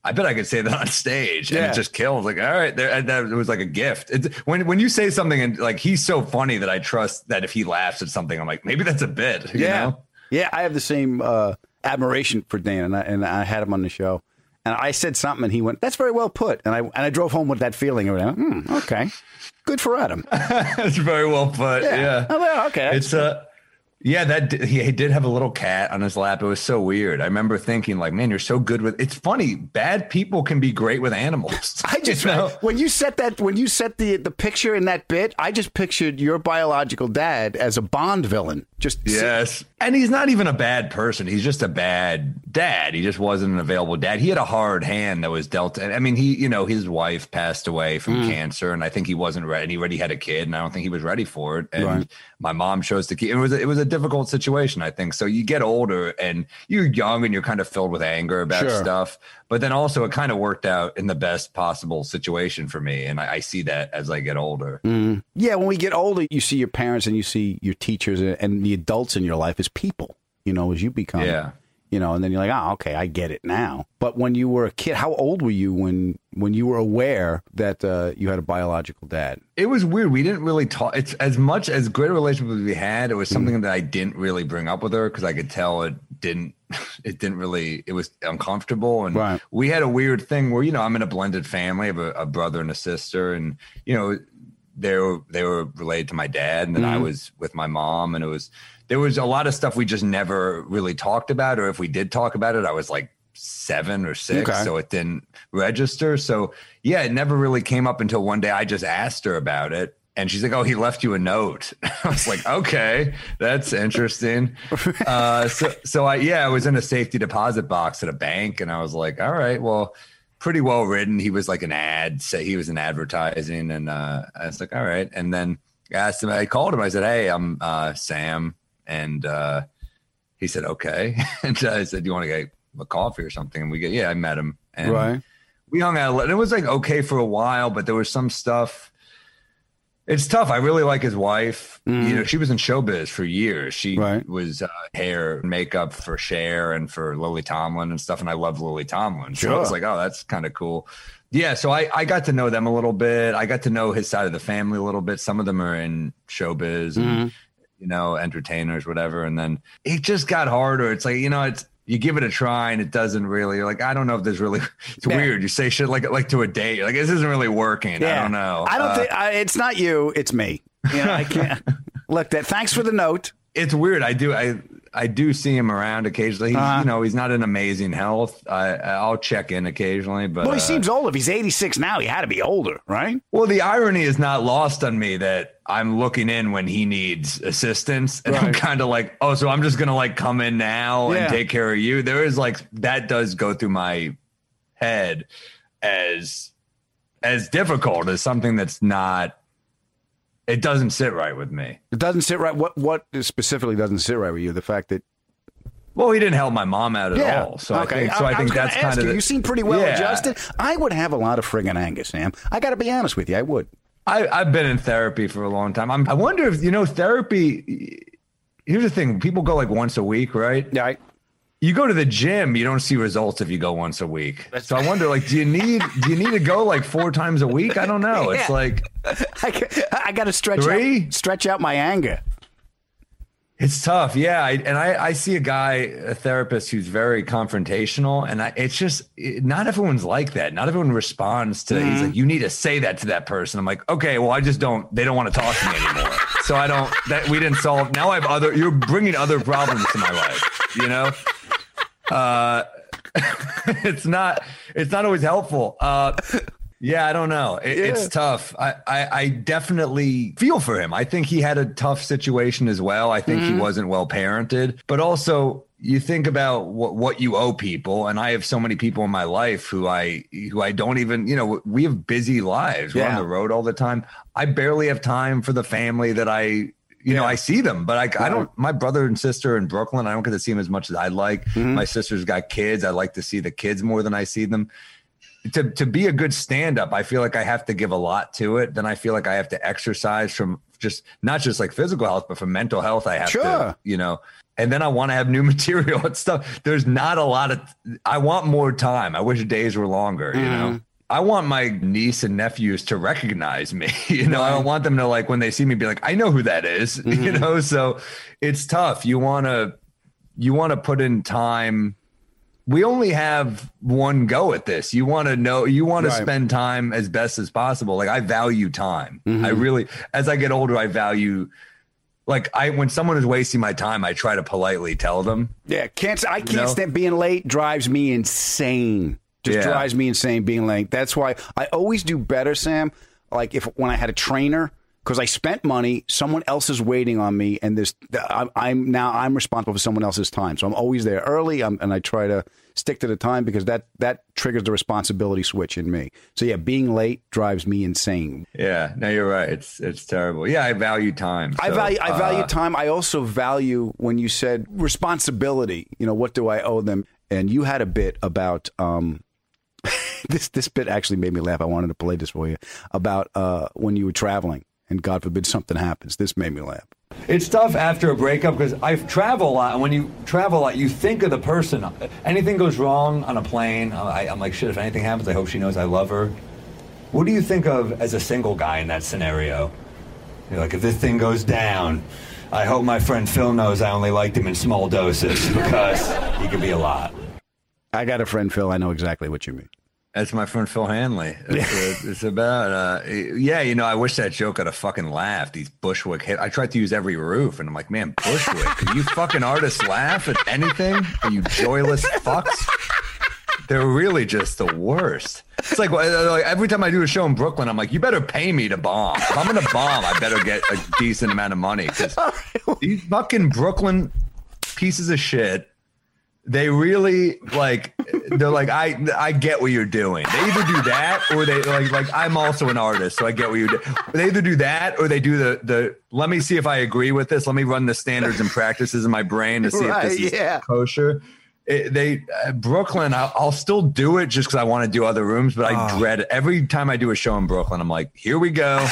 S12: I bet I could say that on stage, and
S4: Yeah.
S12: it just killed. Like, all right, there, and that, it was like a gift. It's, when when you say something and like he's so funny that I trust that if he laughs at something, I'm like, maybe that's a bit. You
S4: yeah,
S12: know?
S4: yeah. I have the same uh, admiration for Dan, and I, and I had him on the show, and I said something, and he went, "That's very well put," and I and I drove home with that feeling. And I went, hmm, okay, good for Adam.
S12: That's very well put.
S4: Yeah.
S12: Yeah.
S4: Oh, well, okay.
S12: It's uh yeah, that d- he, he did have a little cat on his lap. It was so weird. I remember thinking, like, man, you're so good with. It's funny. Bad people can be great with animals.
S4: I just
S12: You know?
S4: when you set that when you set the the picture in that bit, I just pictured your biological dad as a Bond villain. Just
S12: Yes. And he's not even a bad person. He's just a bad dad. He just wasn't an available dad. He had a hard hand that was dealt. I mean, he, you know, his wife passed away from
S4: Mm.
S12: cancer, and I think he wasn't ready. He already had a kid, and I don't think he was ready for it. And
S4: Right.
S12: my mom chose to keep it was it was a difficult situation, I think. So you get older and you're young and you're kind of filled with anger about
S4: Sure.
S12: stuff. But then also it kind of worked out in the best possible situation for me. And I, I see that as I get older.
S4: Mm. Yeah, when we get older, you see your parents and you see your teachers and- and the adults in your life as people, you know, as you become.
S12: Yeah.
S4: You know, and then you're like, oh, okay, I get it now. But when you were a kid, how old were you when when you were aware that uh, you had a biological dad?
S12: It was weird. We didn't really talk. It's as much as great a relationship as we had. It was something that I didn't really bring up with her because I could tell it didn't. It didn't really. It was uncomfortable, and
S4: Right.
S12: we had a weird thing where you know I'm in a blended family. I have a, a brother and a sister, and you know they were they were related to my dad, and then I
S4: Mhm.
S12: was with my mom, and it was there was a lot of stuff we just never really talked about, or if we did talk about it, I was like seven or six,
S4: Okay.
S12: so it didn't register. So yeah, it never really came up until one day I just asked her about it, and she's like, "Oh, he left you a note." I was like, "Okay, that's interesting." Uh, so so I yeah, I was in a safety deposit box at a bank, and I was like, "All right, well." Pretty well written. He was like an ad. Say he was in advertising, and uh, I was like, all right. And then I asked him. I called him. I said, "Hey, I'm uh, Sam," and uh, he said, "Okay." And I said, "Do you want to get a coffee or something?" And we get, yeah, I met him, and
S4: Right.
S12: we hung out. And it was like okay for a while, but there was some stuff. It's tough. I really like his wife.
S4: Mhm.
S12: You know, she was in showbiz for years. She
S4: Right.
S12: was uh, hair and makeup for Cher and for Lily Tomlin and stuff. And I love Lily Tomlin. So I was
S4: Sure.
S12: like, oh, that's kind of cool. Yeah. So I, I got to know them a little bit. I got to know his side of the family a little bit. Some of them are in showbiz and,
S4: Mhm.
S12: you know, entertainers, whatever. And then it just got harder. It's like, you know, it's, you give it a try and it doesn't really, you're like, I don't know if there's really, it's
S4: Yeah.
S12: weird. You say shit like, like to a date. You're like, this isn't really working. I don't know.
S4: I don't
S12: Uh,
S4: think I, it's not you. It's me. You know, I can't. Look, that. Thanks for the note.
S12: It's weird. I do. I I do see him around occasionally. He's,
S4: Uh-huh.
S12: you know, he's not in amazing health. I I'll check in occasionally, but
S4: Well, he
S12: uh,
S4: seems old. If he's eighty-six now, he had to be older, right?
S12: well, the irony is not lost on me that I'm looking in when he needs assistance, and I'm
S4: Right.
S12: kind of like, oh, so I'm just gonna like come in now
S4: Yeah.
S12: and take care of you. There is like that does go through my head as as difficult as something that's not. It doesn't sit right with me.
S4: It doesn't sit right. What what specifically doesn't sit right with you? The fact that
S12: Well, he didn't help my mom out at
S4: yeah.
S12: all. So
S4: okay.
S12: I think so. I,
S4: was
S12: think
S4: gonna
S12: that's
S4: ask
S12: kind of
S4: you.
S12: the,
S4: You seem pretty well
S12: Yeah.
S4: adjusted. I would have a lot of friggin' anger, Sam. I got to be honest with you. I would.
S12: I, I've been in therapy for a long time. I'm, I wonder if, you know, therapy. Here's the thing. People go like once a week, right?
S4: Yeah. I,
S12: You go to the gym, you don't see results if you go once a week. So I wonder, like, do you need do you need to go like four times a week? I don't know. It's
S4: Yeah.
S12: like
S4: I, I got to stretch
S12: Three?
S4: out, stretch out my anger.
S12: it's tough. Yeah, I, and I, I see a guy, a therapist, who's very confrontational, and I, it's just it, not everyone's like that. Not everyone responds to. He's like, you need to say that to that person. I'm like, okay, well, I just don't. They don't want to talk to me anymore. So I don't. That we didn't solve. Now I have other. You're bringing other problems to my life. You know. Uh, it's not. It's not always helpful. Uh, yeah, I don't know. It,
S4: Yeah.
S12: It's tough. I, I, I definitely feel for him. I think he had a tough situation as well. I think he wasn't well parented, but also you think about what, what you owe people. And I have so many people in my life who I, who I don't even, you know, we have busy lives. We're on
S4: Yeah.
S12: the road all the time. I barely have time for the family that I, you know, I see them, but I, I don't, my brother and sister in Brooklyn, I don't get to see them as much as I'd like.
S4: Mm-hmm.
S12: My sister's got kids. I like to see the kids more than I see them. To, to be a good stand-up, I feel like I have to give a lot to it. Then I feel like I have to exercise from just not just like physical health, but for mental health. I have
S4: sure.
S12: to, you know, and then I want to have new material and stuff. There's not a lot of, I want more time. I wish days were longer, mm-hmm. you know? I want my niece and nephews to recognize me. You know, right. I don't want them to like, when they see me, be like, I know who that is, mm-hmm. you know? So it's tough. You want to, you want to put in time. We only have one go at this. You want to know, you want right. to spend time as best as possible. Like I value time. Mm-hmm. I really, as I get older, I value like I, when someone is wasting my time, I try to politely tell them.
S4: Yeah. Can't, I can't
S12: you know?
S4: stand being late drives me insane. Just yeah. drives me insane being late. That's why I always do better, Sam. Like if when I had a trainer, because I spent money, someone else is waiting on me, and this I'm, I'm now I'm responsible for someone else's time. So I'm always there early, I'm, and I try to stick to the time because that that triggers the responsibility switch in me. So yeah, being late drives me insane.
S12: Yeah, no, you're right. It's it's terrible. Yeah, I value time. So,
S4: I value I value
S12: uh,
S4: time. I also value when you said responsibility. You know, what do I owe them? And you had a bit about. Um, This this bit actually made me laugh. I wanted to play this for you about uh, when you were traveling and God forbid something happens. This made me laugh.
S14: It's tough after a breakup because I travel a lot, and when you travel a lot, you think of the person. Anything goes wrong on a plane, I, I'm like, shit, if anything happens, I hope she knows I love her. What do you think of as a single guy in that scenario? You're like, if this thing goes down, I hope my friend Phil knows I only liked him in small doses because he could be a lot.
S4: I got a friend, Phil. I know exactly what you mean.
S12: That's my friend Phil Hanley. It's, uh, it's about, uh, yeah, you know, I wish that joke had a fucking laugh. These Bushwick hit. I tried to use every roof, and I'm like, man, Bushwick, can you fucking artists laugh at anything? Are you joyless fucks? They're really just the worst. It's like, like every time I do a show in Brooklyn, I'm like, you better pay me to bomb. If I'm going to bomb, I better get a decent amount of money. Because these fucking Brooklyn pieces of shit, they really like, they're like, I I get what you're doing. They either do that or they like, like I'm also an artist, so I get what you do. They either do that or they do the, the let me see if I agree with this. Let me run the standards and practices in my brain to see right, if this is yeah. kosher. It, they uh, Brooklyn, I'll, I'll still do it just because I want to do other rooms, but I oh. dread it. Every time I do a show in Brooklyn, I'm like, here we go.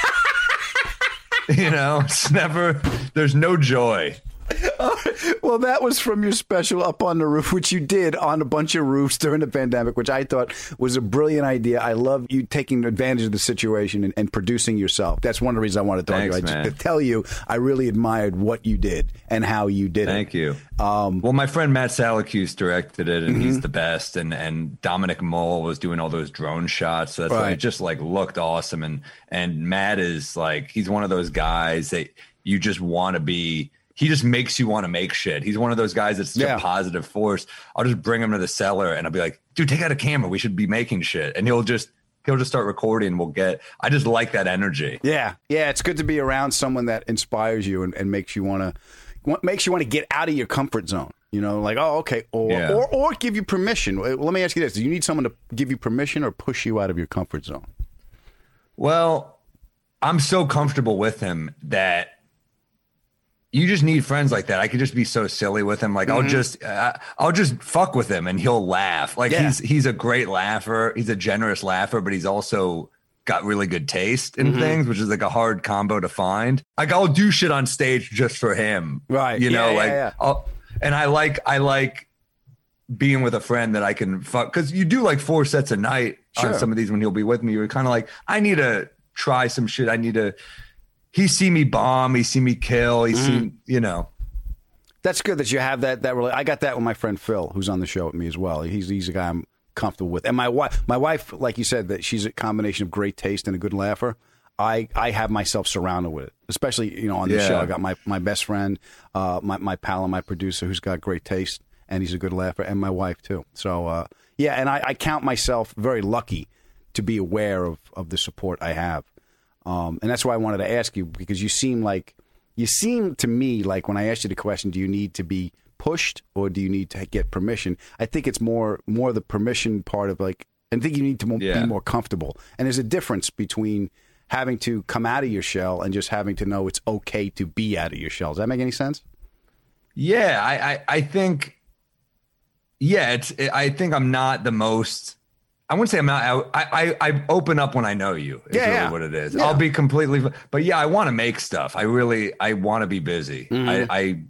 S12: You know, it's never, there's no joy.
S4: Uh, well, that was from your special Up on the Roof, which you did on a bunch of roofs during the pandemic, which I thought was a brilliant idea. I love you taking advantage of the situation and, and producing yourself. That's one of the reasons I wanted to talk
S12: Thanks,
S4: to you. I
S12: man.
S4: just, to tell you, I really admired what you did and how you did
S12: Thank
S4: it.
S12: Thank you. Um, well, my friend Matt Salacuse directed it, and mm-hmm. he's the best. And and Dominic Moll was doing all those drone shots. So that's
S4: right.
S12: like, it just like looked awesome. And and Matt is like, he's one of those guys that you just want to be. He just makes you want to make shit. He's one of those guys that's such yeah. a positive force. I'll just bring him to the cellar and I'll be like, dude, take out a camera. We should be making shit. And he'll just he'll just start recording. We'll get I just like that energy.
S4: Yeah. Yeah. It's good to be around someone that inspires you and, and makes you want to makes you want to get out of your comfort zone. You know, like, oh, okay. Or,
S12: yeah.
S4: or or give you permission. Let me ask you this. Do you need someone to give you permission or push you out of your comfort zone?
S12: Well, I'm so comfortable with him that you just need friends like that. I could just be so silly with him. Like mm-hmm. I'll just, uh, I'll just fuck with him and he'll laugh. Like yeah. he's, he's a great laugher. He's a generous laugher, but he's also got really good taste in mm-hmm. things, which is like a hard combo to find. Like I'll do shit on stage just for him.
S4: Right.
S12: You know,
S4: yeah,
S12: like,
S4: yeah, yeah.
S12: I'll, and I like, I like being with a friend that I can fuck. Cause you do like four sets a night sure. on some of these when he'll be with me. You're kind of like, I need to try some shit. I need to, He see me bomb. He see me kill. He mm. see, you know.
S4: That's good that you have that. That really, I got that with my friend Phil, who's on the show with me as well. He's he's a guy I'm comfortable with, and my wife, my wife, like you said, that she's a combination of great taste and a good laugher. I, I have myself surrounded with it, especially you know on the
S12: yeah.
S4: show. I got my, my best friend, uh, my my pal and my producer, who's got great taste and he's a good laugher, and my wife too. So uh, yeah, and I, I count myself very lucky to be aware of of the support I have. Um, and that's why I wanted to ask you, because you seem like, you seem to me like when I asked you the question, do you need to be pushed or do you need to get permission? I think it's more more the permission part of like, I think you need to mo-
S12: yeah.
S4: be more comfortable. And there's a difference between having to come out of your shell and just having to know it's okay to be out of your shell. Does that make any sense?
S12: Yeah, I, I, I think, yeah, it's, I think I'm not the most... I wouldn't say I'm not out. I, I, I open up when I know you. Is
S4: Yeah,
S12: really
S4: yeah.
S12: what it is.
S4: Yeah.
S12: I'll be completely, but yeah, I want to make stuff. I really, I want to be busy.
S4: Mhm.
S12: I, I,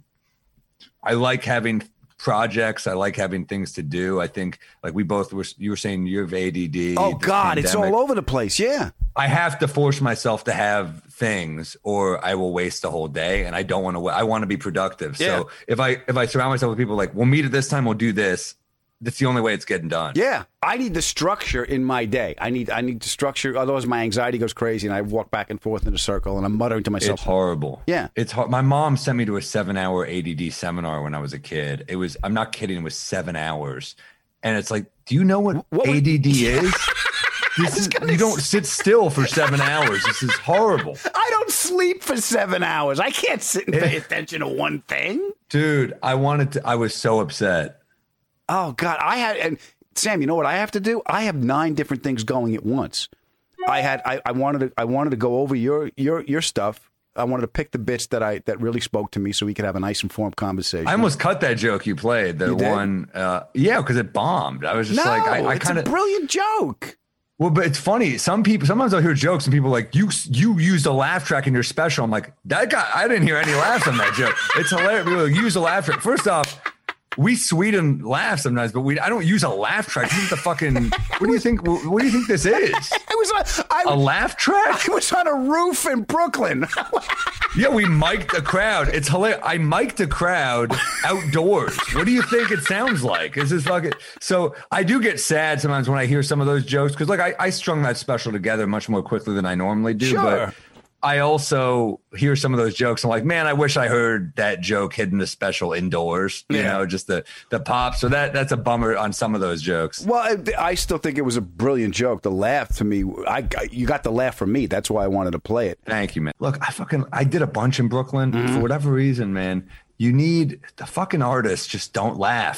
S12: I like having projects. I like having things to do. I think like we both were, you were saying you have A D D.
S4: Oh,
S12: this
S4: God, it's
S12: pandemic.
S4: all over the place. Yeah.
S12: I have to force myself to have things or I will waste the whole day. And I don't want to, I want to be productive.
S4: Yeah.
S12: So if I, if I surround myself with people like, we'll meet at this time, we'll do this. That's the only way it's getting done.
S4: Yeah, I need the structure in my day. I need I need the structure. Otherwise, my anxiety goes crazy, and I walk back and forth in a circle, and I'm muttering to myself.
S12: It's horrible.
S4: Yeah,
S12: it's hard. My mom sent me to a seven-hour A D D seminar when I was a kid. It was, I'm not kidding, it was seven hours, and it's like, do you know what, what A D D is? This is you don't sit still for seven hours. This is horrible.
S4: I don't sleep for seven hours. I can't sit and pay attention to one thing,
S12: dude. I wanted to. I was so upset.
S4: Oh God, I had and Sam, you know what I have to do? I have nine different things going at once. I had I, I wanted to I wanted to go over your your your stuff. I wanted to pick the bits that I that really spoke to me, so we could have a nice informed conversation.
S12: I almost cut that joke you played. The
S4: You did?
S12: one, uh, yeah, because it bombed. I was just
S4: no,
S12: like, I, I
S4: it's
S12: kind
S4: a
S12: of
S4: brilliant joke.
S12: Well, but it's funny. Some people, sometimes I'll hear jokes and people are like, you you used a laugh track in your special. I'm like, that guy, I didn't hear any laughs on that joke. It's hilarious. People are like, use a laugh track. First off, we sweeten laugh sometimes, but we I don't use a laugh track. This is the fucking. What do you think? What do you think this is?
S4: I was on, I,
S12: a laugh track.
S4: I was on a roof in Brooklyn.
S12: Yeah, we mic'd a crowd. It's hilarious. I mic'd a crowd outdoors. What do you think it sounds like? This is fucking. So I do get sad sometimes when I hear some of those jokes because, like, I, I strung that special together much more quickly than I normally do.
S4: Sure.
S12: But I also hear some of those jokes. I'm like, man, I wish I heard that joke hidden the special indoors. You
S4: Yeah.
S12: know, just the the pop. So that that's a bummer on some of those jokes.
S4: Well, I, I still think it was a brilliant joke. The laugh to me, I, I you got the laugh from me. That's why I wanted to play it.
S12: Thank you, man. Look, I fucking I did a bunch in Brooklyn
S4: Mm-hmm.
S12: for whatever reason, man. You need the fucking artists just don't laugh.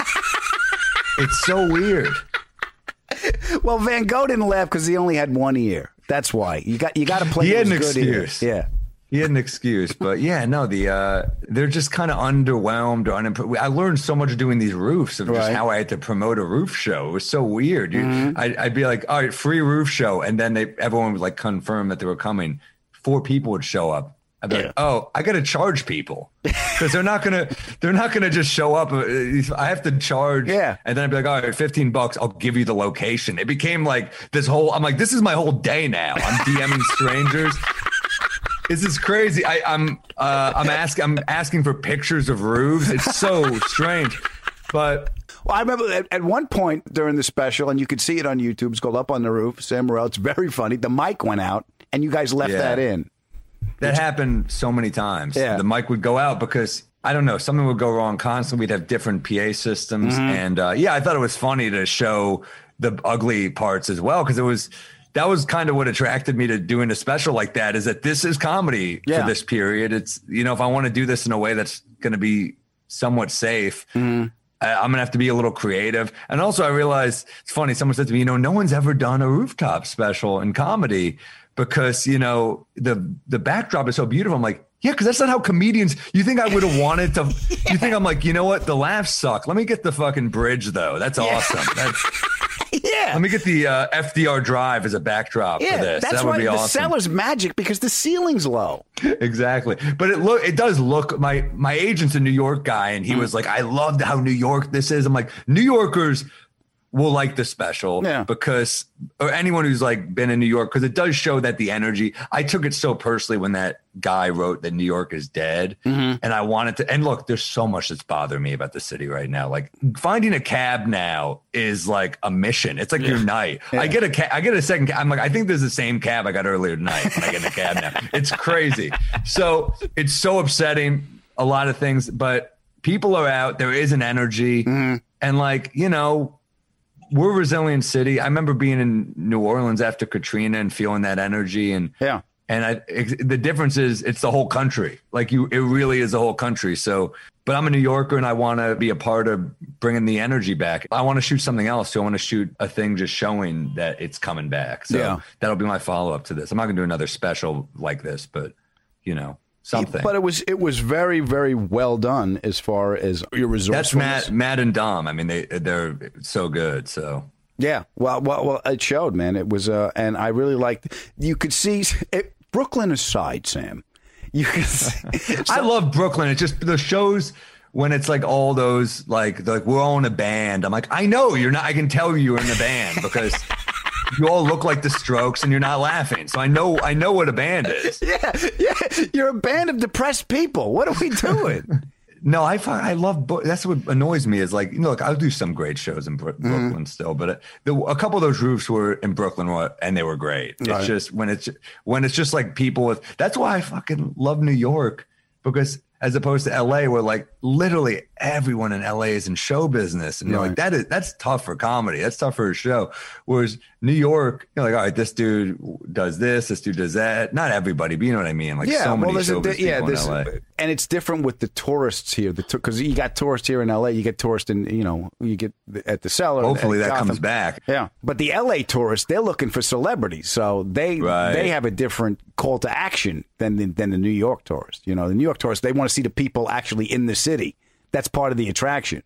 S12: It's so weird.
S4: Well, Van Gogh didn't laugh because he only had one ear. That's why you got you got to play.
S12: He had
S4: those
S12: an
S4: good ears.
S12: excuse.
S4: Yeah.
S12: He had an excuse, but yeah, no, the uh, they're just kind of underwhelmed or unimproved. I learned so much doing these roofs of just
S4: Right.
S12: how I had to promote a roof show. It was so weird. You,
S4: Mhm.
S12: I'd, I'd be like, all right, free roof show, and then they everyone would like confirm that they were coming. Four people would show up. I'd be like, oh, I got to charge people because they're not gonna they're not gonna just show up. I have to charge.
S4: Yeah.
S12: And then I'd be like, all right, fifteen bucks. I'll give you the location. It became like this whole. I'm like, this is my whole day now. I'm DMing strangers. This is crazy. I, I'm uh, I'm asking I'm asking for pictures of roofs. It's so strange, but
S4: Well, I remember at, at one point during the special, and you could see it on YouTube. It's called Up on the Roof. Sam Morril. It's very funny. The mic went out, and you guys left
S12: Yeah.
S4: that in.
S12: that happened so many times.
S4: Yeah.
S12: The mic would go out because I don't know, something would go wrong constantly. We'd have different P A systems,
S4: Mhm.
S12: and uh, yeah, I thought it was funny to show the ugly parts as well because it was. That was kind of what attracted me to doing a special like that is that this is comedy
S4: Yeah.
S12: for this period. It's, you know, if I want to do this in a way that's going to be somewhat safe,
S4: Mhm.
S12: I, I'm going to have to be a little creative. And also I realized it's funny. Someone said to me, you know, no one's ever done a rooftop special in comedy because, you know, the, the backdrop is so beautiful. I'm like, yeah, because that's not how comedians, you think I would have wanted to, you think I'm like, you know what? The laughs suck. Let me get the fucking bridge though. That's awesome. That's,
S4: Yeah.
S12: Let me get the uh, F D R Drive as a backdrop
S4: Yeah,
S12: for this.
S4: that's
S12: that would
S4: why
S12: be
S4: the
S12: awesome.
S4: cellar's magic because the ceiling's low.
S12: Exactly. But it look it does look my my agent's a New York guy and he
S4: Mm.
S12: was like, I loved how New York this is. I'm like, New Yorkers will like the special
S4: Yeah.
S12: because or anyone who's like been in New York, because it does show that the energy. I took it so personally when that guy wrote that New York is dead.
S4: Mhm.
S12: And I wanted to and look, there's so much that's bothering me about the city right now. Like finding a cab now is like a mission. It's like your night.
S4: Yeah.
S12: I get a cab, I get a second cab. I'm like, I think this is the same cab I got earlier tonight when I get in a cab now. It's crazy. So it's so upsetting, a lot of things, but people are out. There is an energy.
S4: Mm-hmm.
S12: And like, you know, we're a resilient city. I remember being in New Orleans after Katrina and feeling that energy. And
S4: Yeah.
S12: and I, ex- the difference is it's the whole country. Like you, it really is the whole country. So, but I'm a New Yorker and I want to be a part of bringing the energy back. I want to shoot something else. So I want to shoot a thing just showing that it's coming back. So
S4: Yeah.
S12: that'll be my follow up to this. I'm not going to do another special like this, but you know, something.
S4: But it was it was very very well done as far as your
S12: That's
S4: resourcefulness.
S12: Matt, Matt and Dom. I mean, they they're so good. So
S4: Yeah, well, well, well, it showed, man. It was, uh, and I really liked. You could see it, Brooklyn aside, Sam. You could. See,
S12: I love Brooklyn. It's just the shows when it's like all those like like we're all in a band. I'm like, I know you're not. I can tell you're in a band because you all look like the Strokes and you're not laughing. So I know I know what a band is.
S4: Yeah, yeah. You're a band of depressed people. What are we doing?
S12: No, I find, I love, that's what annoys me is like, you know, look, I'll do some great shows in Brooklyn mm-hmm. still, but the, a couple of those roofs were in Brooklyn and they were great. It's right. just when it's, when it's just like people with, that's why I fucking love New York, because as opposed to L A where like literally everyone in L A is in show business. And you're right. like, that is, that's tough for comedy. That's tough for a show. Whereas New York, you're like, all right, this dude does this, this dude does that. Not everybody, but you know what I mean? Like
S4: yeah,
S12: so many
S4: well,
S12: show
S4: di-
S12: people
S4: yeah,
S12: in L A.
S4: And it's different with the tourists here. The Because you got tourists here in L A, you get tourists in, you know, you get at the Cellar.
S12: Hopefully that
S4: Gotham.
S12: comes back.
S4: Yeah. But the L A tourists, they're looking for celebrities. So they right. they have a different call to action than the, than the New York tourist. You know, the New York tourists, they want to see the people actually in the city. That's part of the attraction.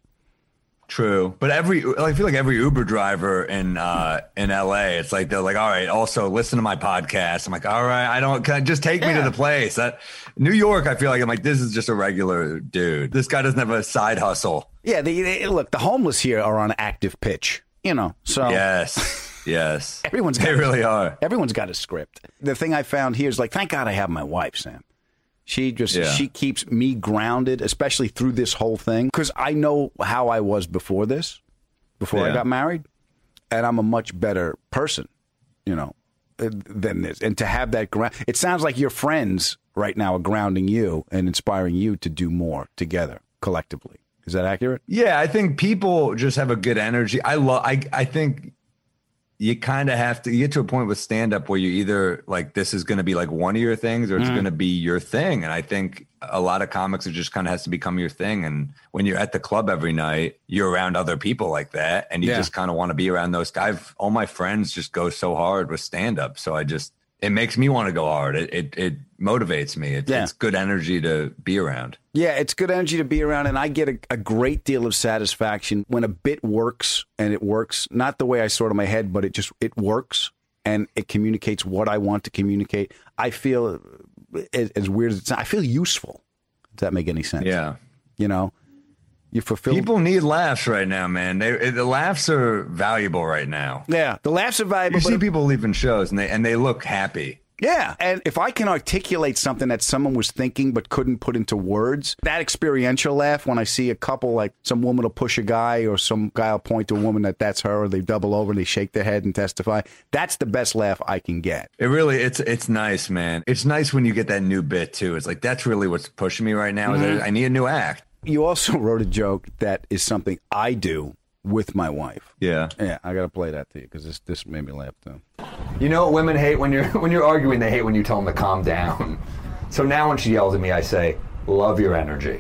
S12: True, but every I feel like every Uber driver in uh, in L A, it's like they're like, all right, also listen to my podcast. I'm like, all right, I don't, can I just take yeah. me to the place. That New York, I feel like I'm like, this is just a regular dude. This guy doesn't have a side hustle.
S4: Yeah, the, they, look, the homeless here are on active pitch. You know, so
S12: yes, yes,
S4: everyone's
S12: they
S4: got
S12: really
S4: a,
S12: are.
S4: Everyone's got a script. The thing I found here is like, thank God I have my wife, Sam. She just yeah. she keeps me grounded, especially through this whole thing, because I know how I was before this, before yeah. I got married, and I'm a much better person, you know, than this. And to have that ground, it sounds like your friends right now are grounding you and inspiring you to do more together collectively. Is that accurate?
S12: Yeah, I think people just have a good energy. I love. I I think. You kind of have to you get to a point with stand up where you either like this is going to be like one of your things or it's mm. going to be your thing. And I think a lot of comics, it just kind of has to become your thing. And when you're at the club every night, you're around other people like that. And you yeah. just kind of want to be around those guys. All my friends just go so hard with stand up. So I just, it makes me want to go hard. It it, it motivates me. It, yeah. It's good energy to be around.
S4: Yeah, it's good energy to be around. And I get a, a great deal of satisfaction when a bit works and it works, not the way I sort of my head, but it just, it works and it communicates what I want to communicate. I feel, as, as weird as it sounds, I feel useful. Does that make any sense?
S12: Yeah.
S4: You know? You fulfill.
S12: People need laughs right now, man. They the laughs are valuable right now.
S4: Yeah, the laughs are valuable.
S12: You see people leaving shows and they and they look happy.
S4: Yeah, and if I can articulate something that someone was thinking but couldn't put into words, that experiential laugh when I see a couple, like some woman will push a guy or some guy will point to a woman that that's her, or they double over and they shake their head and testify. That's the best laugh I can get.
S12: It really, it's it's nice, man. It's nice when you get that new bit too. It's like that's really what's pushing me right now. Mm-hmm. Is I need a new act.
S4: You also wrote a joke that is something I do with my wife.
S12: Yeah.
S4: Yeah, I got to play that to you because this this made me laugh too.
S14: You know what women hate when you're when you're arguing? They hate when you tell them to calm down. So now when she yells at me, I say, love your energy.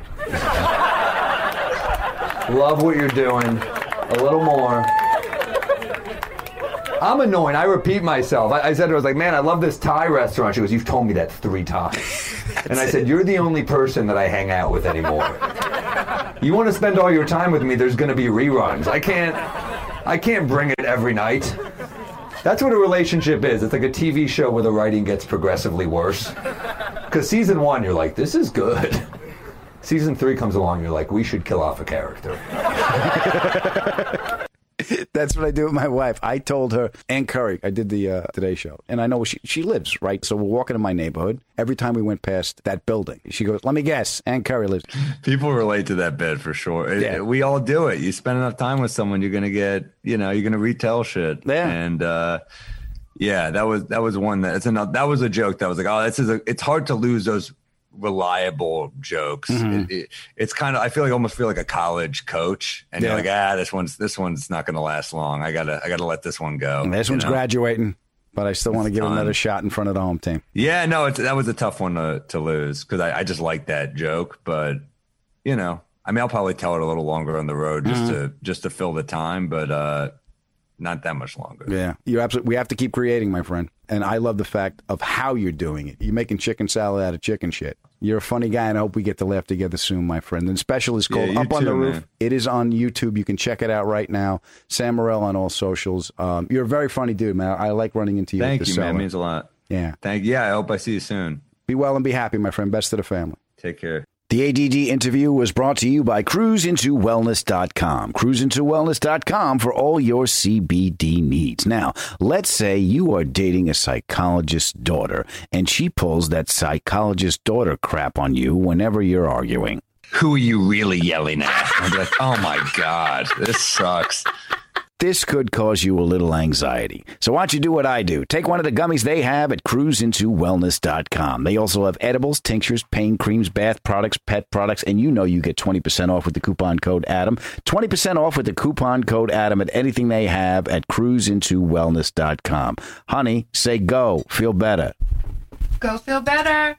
S14: Love what you're doing. A little more. I'm annoying. I repeat myself. I, I said to her, I was like, man, I love this Thai restaurant. She goes, you've told me that three times. And I said, you're the only person that I hang out with anymore. You want to spend all your time with me, there's going to be reruns. I can't, I can't bring it every night. That's what a relationship is. It's like a T V show where the writing gets progressively worse. Because season one, you're like, this is good. Season three comes along, you're like, we should kill off a character.
S4: That's what I do with my wife. I told her, Ann Curry, I did the uh, Today Show, and I know she she lives, right? So we're walking in my neighborhood. Every time we went past that building, she goes, let me guess, Ann Curry lives.
S12: People relate to that bit for sure. It,
S4: yeah.
S12: We all do it. You spend enough time with someone, you're going to get, you know, you're going to retell shit.
S4: Yeah.
S12: And, uh, yeah, that was that was one that, it's another, that was a joke that was like, oh, this is a, it's hard to lose those reliable jokes. Mm-hmm. It, it, it's kind of, I feel like I almost feel like a college coach, and yeah. you're like, ah, this one's this one's not going to last long. I gotta I gotta let this one go.
S4: And this one's know? graduating, but I still want to give it another shot in front of the home team.
S12: Yeah, no, it's, that was a tough one to to lose because I, I just like that joke, but you know, I mean, I'll probably tell it a little longer on the road just mm-hmm. to just to fill the time, but uh, not that much longer.
S4: Yeah, you absolutely. We have to keep creating, my friend. And I love the fact of how you're doing it. You're making chicken salad out of chicken shit. You're a funny guy, and I hope we get to laugh together soon, my friend. And special is called
S12: Yeah, you
S4: Up on
S12: too,
S4: the Roof.
S12: man.
S4: It is on YouTube. You can check it out right now. Sam Morril on all socials. Um, you're a very funny dude, man. I like running into you.
S12: Thank
S4: at the
S12: you,
S4: cellar.
S12: man. It means a lot.
S4: Yeah.
S12: Thank you. Yeah, I hope I see you soon.
S4: Be well and be happy, my friend. Best to the family.
S12: Take care.
S4: The A D D interview was brought to you by cruise into wellness dot com. cruise into wellness dot com for all your C B D needs. Now, let's say you are dating a psychologist's daughter, and she pulls that psychologist daughter crap on you whenever you're arguing.
S12: Who are you really yelling at? I'm like, oh my God, this sucks.
S4: This could cause you a little anxiety. So why don't you do what I do? Take one of the gummies they have at cruise into wellness dot com. They also have edibles, tinctures, pain creams, bath products, pet products, and you know you get twenty percent off with the coupon code Adam. twenty percent off with the coupon code Adam at anything they have at cruise into wellness dot com. Honey, say go. Feel better.
S5: Go feel better.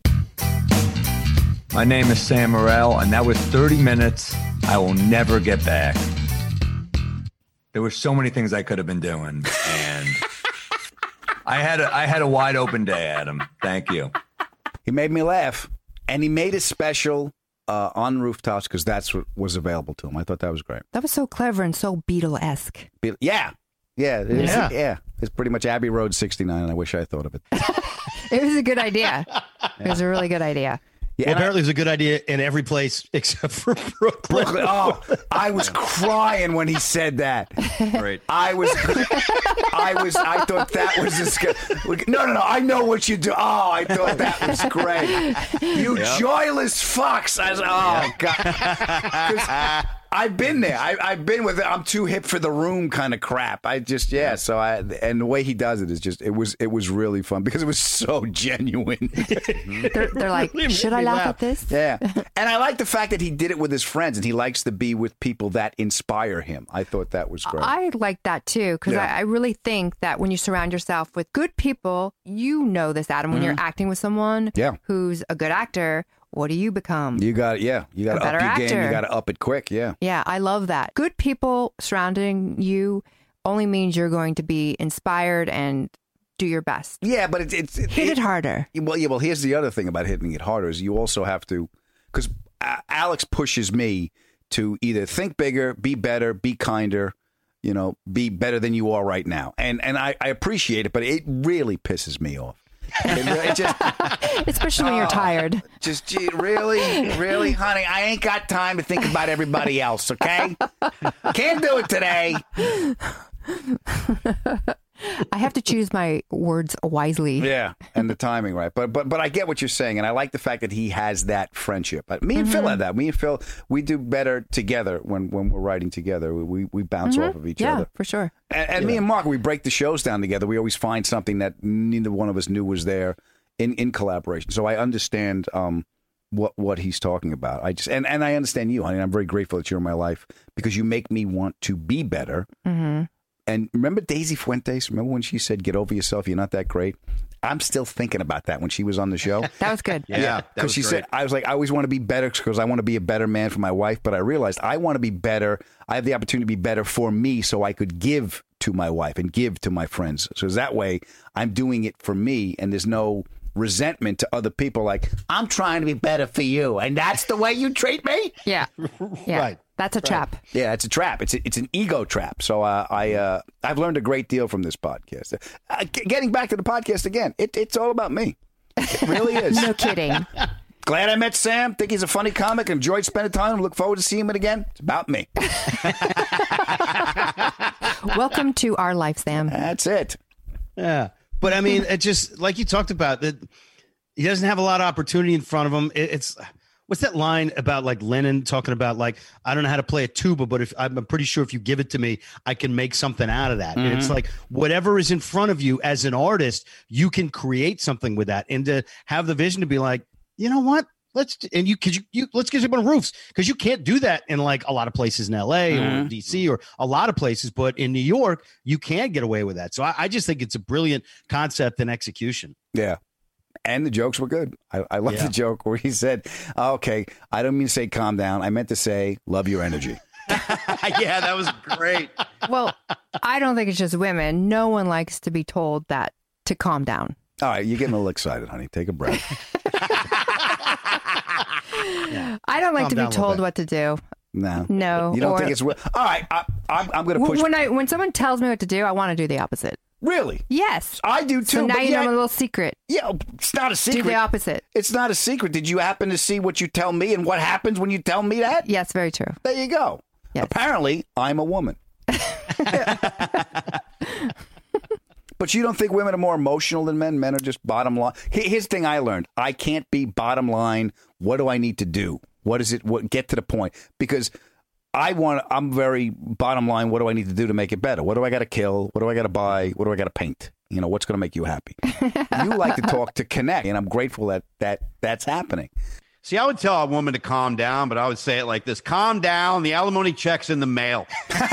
S12: My name is Sam Morril, and that was thirty minutes I will never get back. There were so many things I could have been doing, and I had a, I had a wide open day, Adam. Thank you.
S4: He made me laugh, and he made a special uh, on rooftops because that's what was available to him. I thought that was great.
S5: That was so clever and so Beatle-esque.
S4: Be- Yeah. Yeah. It is-
S5: Yeah.
S4: yeah. It's pretty much Abbey Road sixty-nine, and I wish I had thought of it.
S5: It was a good idea. It was a really good idea.
S4: Yeah,
S6: well, apparently, it was a good idea in every place except for Brooklyn.
S4: Brooklyn. Oh, I was crying when he said that.
S2: Great.
S4: I was, I was, I thought that was just good. No, no, no. I know what you do. Oh, I thought that was great. You
S2: Yep.
S4: joyless fucks. I was, oh, God. 'Cause I've been there. I, I've been with it. I'm too hip for the room kind of crap. I just, yeah. So I, and the way he does it is just, it was, it was really fun because it was so genuine.
S5: They're, they're like, should I laugh at this?
S4: Yeah. And I like the fact that he did it with his friends and he likes to be with people that inspire him. I thought that was great.
S5: I like that too, because
S4: Yeah.
S5: I, I really think that when you surround yourself with good people, you know this, Adam, when
S4: Mhm.
S5: you're acting with someone
S4: Yeah.
S5: who's a good actor, what do you become?
S4: You got, yeah, you got
S5: A
S4: to up
S5: better
S4: your game. You
S5: actor.
S4: got to up it quick. Yeah.
S5: Yeah, I love that. Good people surrounding you only means you're going to be inspired and do your best.
S4: Yeah, but it's, it's it,
S5: Hit it harder.
S4: Well, yeah. Well, here's the other thing about hitting it harder is you also have to, because Alex pushes me to either think bigger, be better, be kinder, you know, be better than you are right now. And and I, I appreciate it, but it really pisses me off. It, really- it just,
S5: Especially when you're
S4: Oh,
S5: tired.
S4: Just gee, really, really, honey, I ain't got time to think about everybody else. Okay, can't do it today.
S5: I have to choose my words wisely.
S4: Yeah, and the timing right. But but but I get what you're saying, and I like the fact that he has that friendship. But me and Phil
S5: Mhm.
S4: have that. Me and Phil, we do better together when when we're writing together. We we bounce
S5: Mhm.
S4: off of each
S5: yeah,
S4: other.
S5: for sure.
S4: And, and me and Mark, we break the shows down together. We always find something that neither one of us knew was there in, in collaboration. So I understand um, what what he's talking about. I just and, and I understand you, honey. I'm very grateful that you're in my life because you make me want to be better.
S5: Mm-hmm.
S4: And remember Daisy Fuentes? Remember when she said, "Get over yourself. You're not that great." I'm still thinking about that when she was on the show.
S5: That was good.
S2: Yeah, that
S4: because
S2: was
S4: she
S2: great.
S4: said, "I was like, I always want to be better because I want to be a better man for my wife." But I realized I want to be better. I have the opportunity to be better for me, so I could give to my wife and give to my friends. So that way, I'm doing it for me, and there's no resentment to other people. Like I'm trying to be better for you, and that's the way you treat me.
S5: Yeah. Yeah.
S6: Right.
S5: That's a trap.
S4: Yeah, it's a trap. It's a, it's an ego trap. So uh, I uh, I've learned a great deal from this podcast. Uh, g- getting back to the podcast again, it, it's all about me. It really is.
S5: No kidding.
S4: Glad I met Sam. Think he's a funny comic. Enjoyed spending time. Look forward to seeing him again. It's about me.
S5: Welcome to our life, Sam.
S4: That's it.
S6: Yeah. But I mean, it just like you talked about that. He doesn't have a lot of opportunity in front of him. It, it's what's that line about like Lennon talking about like, I don't know how to play a tuba, but if I'm pretty sure if you give it to me, I can make something out of that. And it's
S4: Mhm.
S6: like whatever is in front of you as an artist, you can create something with that. And to have the vision to be like, you know what? Let's and you could you, you let's get up on roofs because you can't do that in like a lot of places in L A or
S4: Mhm.
S6: D C or a lot of places, but in New York you can get away with that. So I, I just think it's a brilliant concept and execution.
S4: Yeah. And the jokes were good. I, I love
S6: Yeah.
S4: the joke where he said, oh, okay, I don't mean to say calm down. I meant to say love your energy.
S2: Yeah, that was great.
S5: Well, I don't think it's just women. No one likes to be told that to calm down.
S4: All right, you're getting a little excited, honey. Take a breath.
S5: I don't like
S6: Calm
S5: to be
S6: down a little
S5: told
S6: bit.
S5: what to do.
S4: No.
S5: No.
S4: You don't
S5: or-
S4: think it's real? All right. I, I'm, I'm going to push.
S5: when I when someone tells me what to do, I want to do the opposite.
S4: Really?
S5: Yes.
S4: I do too.
S5: So now
S4: but
S5: you
S4: yet-
S5: know a little secret.
S4: Yeah, it's not a secret.
S5: Do the opposite.
S4: It's not a secret. Did you happen to see what you tell me and what happens when you tell me that?
S5: Yes, very true.
S4: There you go.
S5: Yes.
S4: Apparently, I'm a woman. But you don't think women are more emotional than men? Men are just bottom line. Here- Here's the thing I learned. I can't be bottom line. What do I need to do? What is it? What get to the point? Because I want. I'm very bottom line. What do I need to do to make it better? What do I got to kill? What do I got to buy? What do I got to paint? You know, what's going to make you happy? You like to talk to connect, and I'm grateful that that that's happening.
S2: See, I would tell a woman to calm down, but I would say it like this: calm down. The alimony check's in the mail.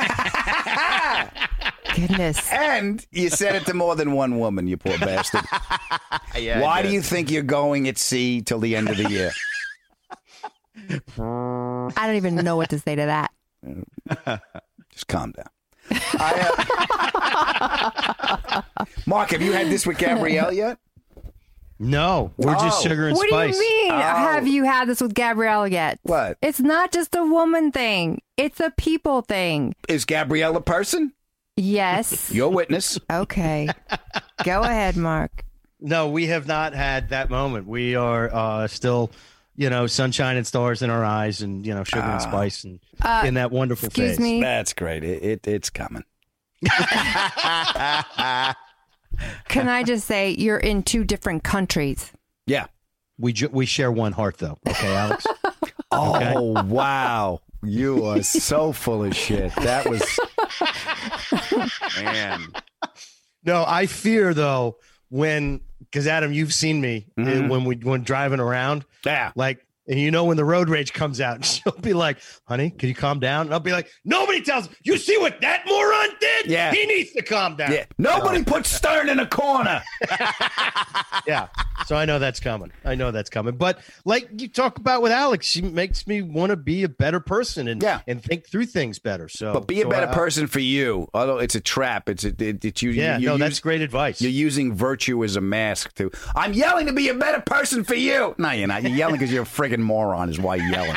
S5: Goodness.
S4: And you said it to more than one woman, you poor bastard.
S2: Yeah, I
S4: Why
S2: did.
S4: do you think you're going at sea till the end of the year?
S5: I don't even know what to say to that.
S4: Just calm down. I, uh... Mark, have you had this with Gabrielle yet?
S6: No, we're just
S4: Oh.
S6: sugar and
S5: What
S6: spice.
S5: do you mean?
S4: Oh.
S5: Have you had this with Gabrielle yet?
S4: What?
S5: It's not just a woman thing. It's a people thing.
S4: Is Gabrielle a person?
S5: Yes.
S4: Your witness.
S5: Okay. Go ahead, Mark.
S6: No, we have not had that moment. We are uh, still, you know, sunshine and stars in our eyes, and you know, sugar and spice, and
S5: Uh,
S6: in that wonderful
S5: excuse
S6: phase.
S5: me?
S4: That's great. It, it it's coming.
S5: Can I just say you're in two different countries?
S4: Yeah.
S6: We ju- we share one heart, though. Okay, Alex.
S4: Oh
S6: Okay.
S4: wow, you are so full of shit. That was
S2: Man.
S6: No, I fear though when because Adam, you've seen me uh,
S4: Mhm.
S6: when we when driving around,
S4: yeah.
S6: like. And you know when the road rage comes out, and she'll be like, "Honey, can you calm down?" And I'll be like, "Nobody tells you see what that moron did.
S4: Yeah.
S6: He needs to calm down."
S4: Yeah. Nobody puts Stern in a corner.
S6: Yeah. So I know that's coming. I know that's coming. But like you talk about with Alex, she makes me want to be a better person and
S4: Yeah.
S6: and think through things better. So,
S4: But be a
S6: so
S4: better
S6: I-
S4: person for you. Although it's a trap. It's a, it, it's you.
S6: Yeah.
S4: you
S6: no,
S4: use-
S6: that's great advice.
S4: You're using virtue as a mask to. I'm yelling to be a better person for you. No, you're not. You're yelling because you're a friggin' moron. Is why you're yelling.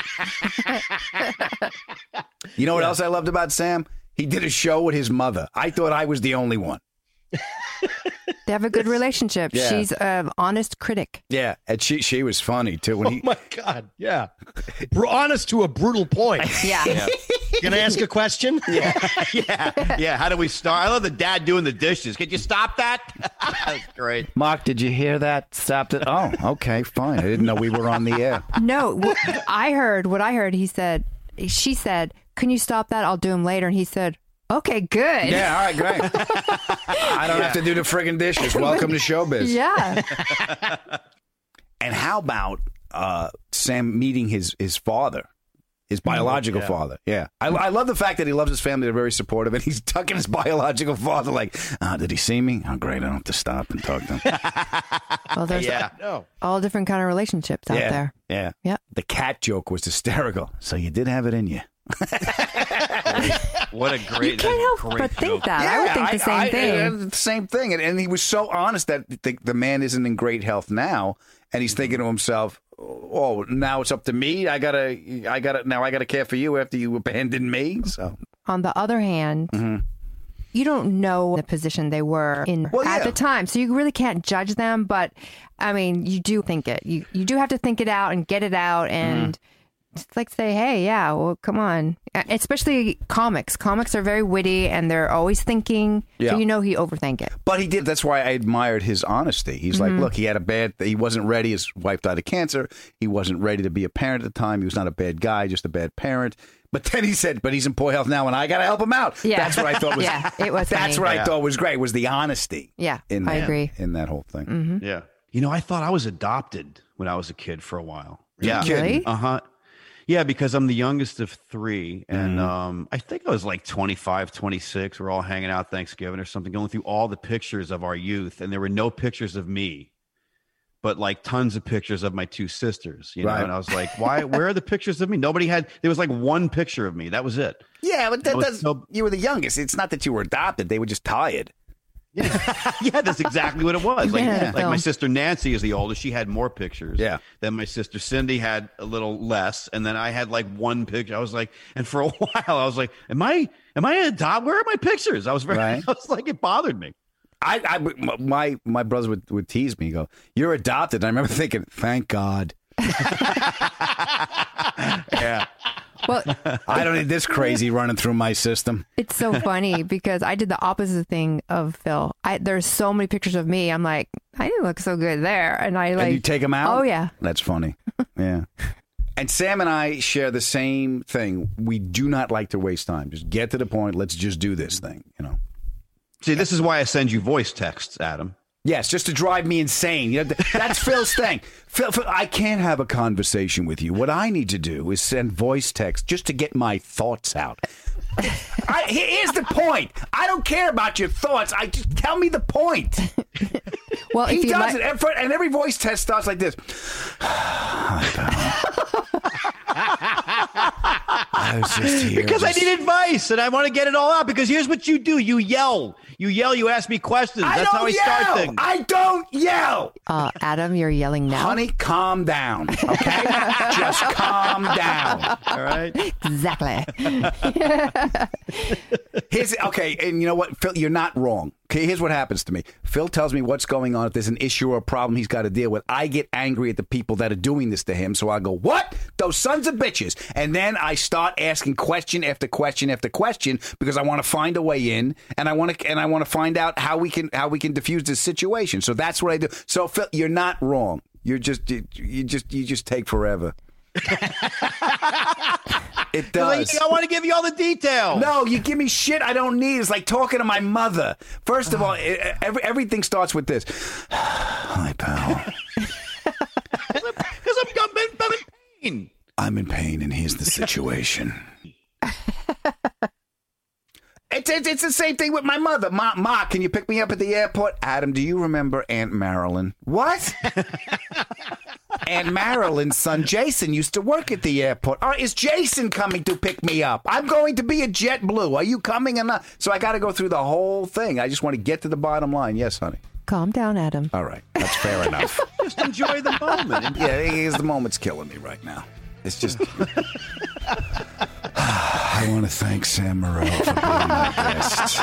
S4: You know what else I loved about Sam? He did a show with his mother. I thought I was the only one.
S5: They have a good relationship.
S4: Yeah.
S5: She's an honest critic.
S4: Yeah, and she she was funny too. When
S6: Oh
S4: he
S6: my God. Yeah. Br- honest to a brutal point.
S5: Yeah.
S2: Yeah.
S6: Can I ask a question?
S2: Yeah. Yeah. Yeah. How do we start? I love the dad doing the dishes. Could you stop that? That's great.
S4: Mark, did you hear that? Stopped it. Oh, okay, fine. I didn't know we were on the air.
S5: No, wh- I heard what I heard. He said, she said, "Can you stop that? I'll do them later." And he said, "Okay, good."
S4: Yeah, all right, great. I don't have to do the friggin' dishes. Welcome to showbiz.
S5: Yeah.
S4: And how about uh, Sam meeting his his father, his biological
S6: yeah.
S4: father? Yeah, I, I love the fact that he loves his family. They're very supportive, and he's tucking his biological father like, oh, "Did he see me? Oh, great! I don't have to stop and talk to him."
S5: Well, there's
S2: Yeah.
S6: No.
S5: all different kind of relationships out
S4: yeah,
S5: there.
S4: yeah,
S5: Yep.
S4: The cat joke was hysterical. So you did have it in you.
S2: What a great.
S5: You can't help
S2: great
S5: but think
S2: joke.
S5: that. I would think the same
S4: I-
S5: thing.
S4: the same thing. And, and he was so honest that the, the man isn't in great health now, and he's thinking to himself, "Oh, now it's up to me. I gotta, I gotta, now I gotta care for you after you abandoned me." So,
S5: On the other hand,
S4: mhm.
S5: you don't know the position they were in
S4: Well,
S5: at
S4: yeah.
S5: the time, so you really can't judge them. But I mean, you do think it. You you do have to think it out and get it out, and
S4: Mm-hmm.
S5: just like say, "Hey, yeah, well, come on." Especially comics. Comics are very witty, and they're always thinking.
S4: Yeah.
S5: So you know he overthink it.
S4: But he did. That's why I admired his honesty. He's like,
S5: Mhm.
S4: look, he had a bad. He wasn't ready. His wife died of cancer. He wasn't ready to be a parent at the time. He was not a bad guy, just a bad parent. But then he said, "But he's in poor health now, and I got to help him out."
S5: Yeah.
S4: That's what I thought was.
S5: Yeah, it was
S4: That's
S5: funny.
S4: what I
S2: Yeah.
S4: thought was great. Was the honesty.
S5: Yeah,
S4: in
S5: I
S4: that,
S5: agree.
S4: in that whole thing.
S5: hmm
S2: Yeah. You know, I thought I was adopted when I was a kid for a while.
S4: You're
S2: Yeah.
S4: kidding.
S5: Really?
S2: Uh huh. Yeah, because I'm the youngest of three. And
S4: Mhm.
S2: um, I think I was like twenty-five, twenty-six. We're all hanging out Thanksgiving or something, going through all the pictures of our youth. And there were no pictures of me, but like tons of pictures of my two sisters. You know,
S4: Right.
S2: and I was like, why? Where are the pictures of me? Nobody had, there was like one picture of me. That was it.
S4: Yeah, but that
S2: I was
S4: does.
S2: so-
S4: You were the youngest. It's not that you were adopted. They were just tired.
S2: Yeah, yeah, that's exactly what it was. Like,
S5: Yeah,
S2: like my
S5: film.
S2: sister Nancy is the oldest. She had more pictures.
S4: Yeah.
S2: Then my sister Cindy had a little less, and then I had like one picture. I was like, and for a while, I was like, "Am I? Am I a dog? Where are my pictures?" I was very.
S4: Right.
S2: I was like, it bothered me.
S4: I, I my my brothers would, would tease me, go, "You're adopted." And I remember thinking, "Thank God."
S2: Yeah.
S5: Well,
S4: I don't need this crazy running through my system.
S5: it's so funny because I did the opposite thing of Phil. I there's so many pictures of me. I'm like, I didn't look so good there, and I like.
S4: And you take them out?
S5: Oh yeah.
S4: That's funny. Yeah. And Sam and I share the same thing. We do not like to waste time. Just get to the point. Let's just do this thing, you know.
S2: See, this is why I send you voice texts, Adam.
S4: Yes, just to drive me insane. You know, that's Phil's thing. Phil, Phil, I can't have a conversation with you. What I need to do is send voice text just to get my thoughts out. I, here's the point. I don't care about your thoughts. I just tell me the point.
S5: Well,
S4: he
S5: if you
S4: does
S5: like-
S4: it, and, for, and every voice test starts like this. I was just here
S2: Because
S4: just...
S2: I need advice, and I want to get it all out. Because here's what you do: you yell, you yell, you ask me questions.
S4: I
S2: That's
S4: don't
S2: how I
S4: yell.
S2: start things.
S4: I don't yell.
S5: Uh, Adam, you're yelling now.
S4: Honey, calm down. Okay, just calm down.
S2: All right.
S5: Exactly.
S4: Here's okay, and you know what, Phil, you're not wrong. Okay, here's what happens to me. Phil tells me what's going on. If there's an issue or a problem he's got to deal with, I get angry at the people that are doing this to him. So I go, "What? Those sons of bitches!" And then I start asking question after question after question because I want to find a way in, and I want to and I want to find out how we can how we can diffuse this situation. So that's what I do. So Phil, you're not wrong. You're just you, you just you just take forever. It does.
S2: I, I want to give you all the details.
S4: No, you give me shit I don't need. It's like talking to my mother. First of all, it, every, everything starts with this. Hi, pal.
S2: Because I'm, I'm, I'm in pain.
S4: I'm in pain, and here's the situation. It's, it's it's the same thing with my mother. Ma, Ma, can you pick me up at the airport? Adam, do you remember Aunt Marilyn? What? Aunt Marilyn's son Jason used to work at the airport. All right, is Jason coming to pick me up? I'm going to be a JetBlue. Are you coming or not? So I got to go through the whole thing. I just want to get to the bottom line. Yes, honey.
S5: Calm down, Adam.
S4: All right, that's fair enough.
S2: Just enjoy the moment.
S4: Yeah, here's the moment's killing me right now. It's just. I want to thank Sam Morril for being my guest.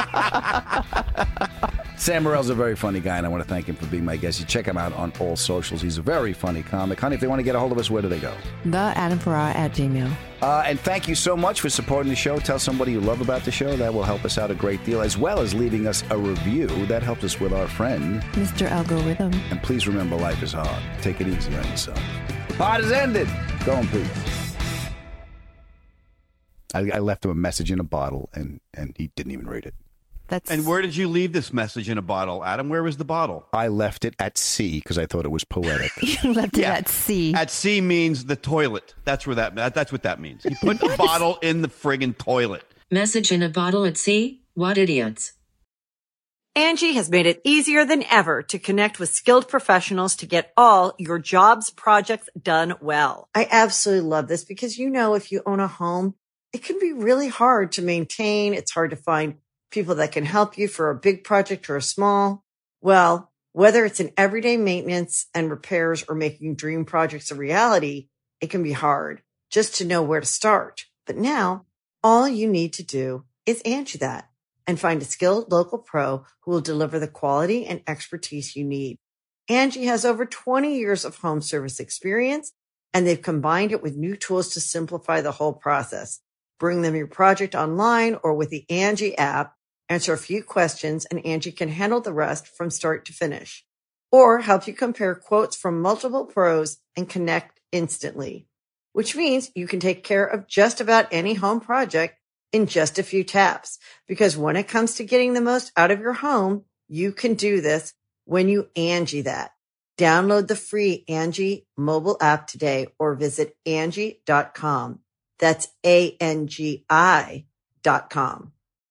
S4: Sam Morril's a very funny guy, and I want to thank him for being my guest. You check him out on all socials. He's a very funny comic. Honey, if they want to get a hold of us, where do they go?
S5: The Adam Ferrara at Gmail.
S4: Uh, and thank you so much for supporting the show. Tell somebody you love about the show. That will help us out a great deal, as well as leaving us a review. That helps us with our friend,
S5: Mister Algorithm.
S4: And please remember, life is hard. Take it easy on yourself. The pod is ended. Go in peace. I, I left him a message in a bottle, and, and he didn't even read it.
S5: That's
S2: And where did you leave this message in a bottle, Adam? Where was the bottle?
S4: I left it at sea because I thought it was poetic.
S5: You left it at sea.
S2: At sea means the toilet. That's where that, that that's what that means. You put the bottle in the friggin' toilet.
S3: Message in a bottle at sea? What idiots.
S1: Angie has made it easier than ever to connect with skilled professionals to get all your jobs projects done well. I absolutely love this because, you know, if you own a home, it can be really hard to maintain. It's hard to find people that can help you for a big project or a small. Well, whether it's in everyday maintenance and repairs or making dream projects a reality, it can be hard just to know where to start. But now all you need to do is Angie that and find a skilled local pro who will deliver the quality and expertise you need. Angie has over twenty years of home service experience, and they've combined it with new tools to simplify the whole process. Bring them your project online or with the Angie app, answer a few questions, and Angie can handle the rest from start to finish. Or help you compare quotes from multiple pros and connect instantly, which means you can take care of just about any home project in just a few taps. Because when it comes to getting the most out of your home, you can do this when you Angie that. Download the free Angie mobile app today or visit Angie dot com. That's A N G I dot com.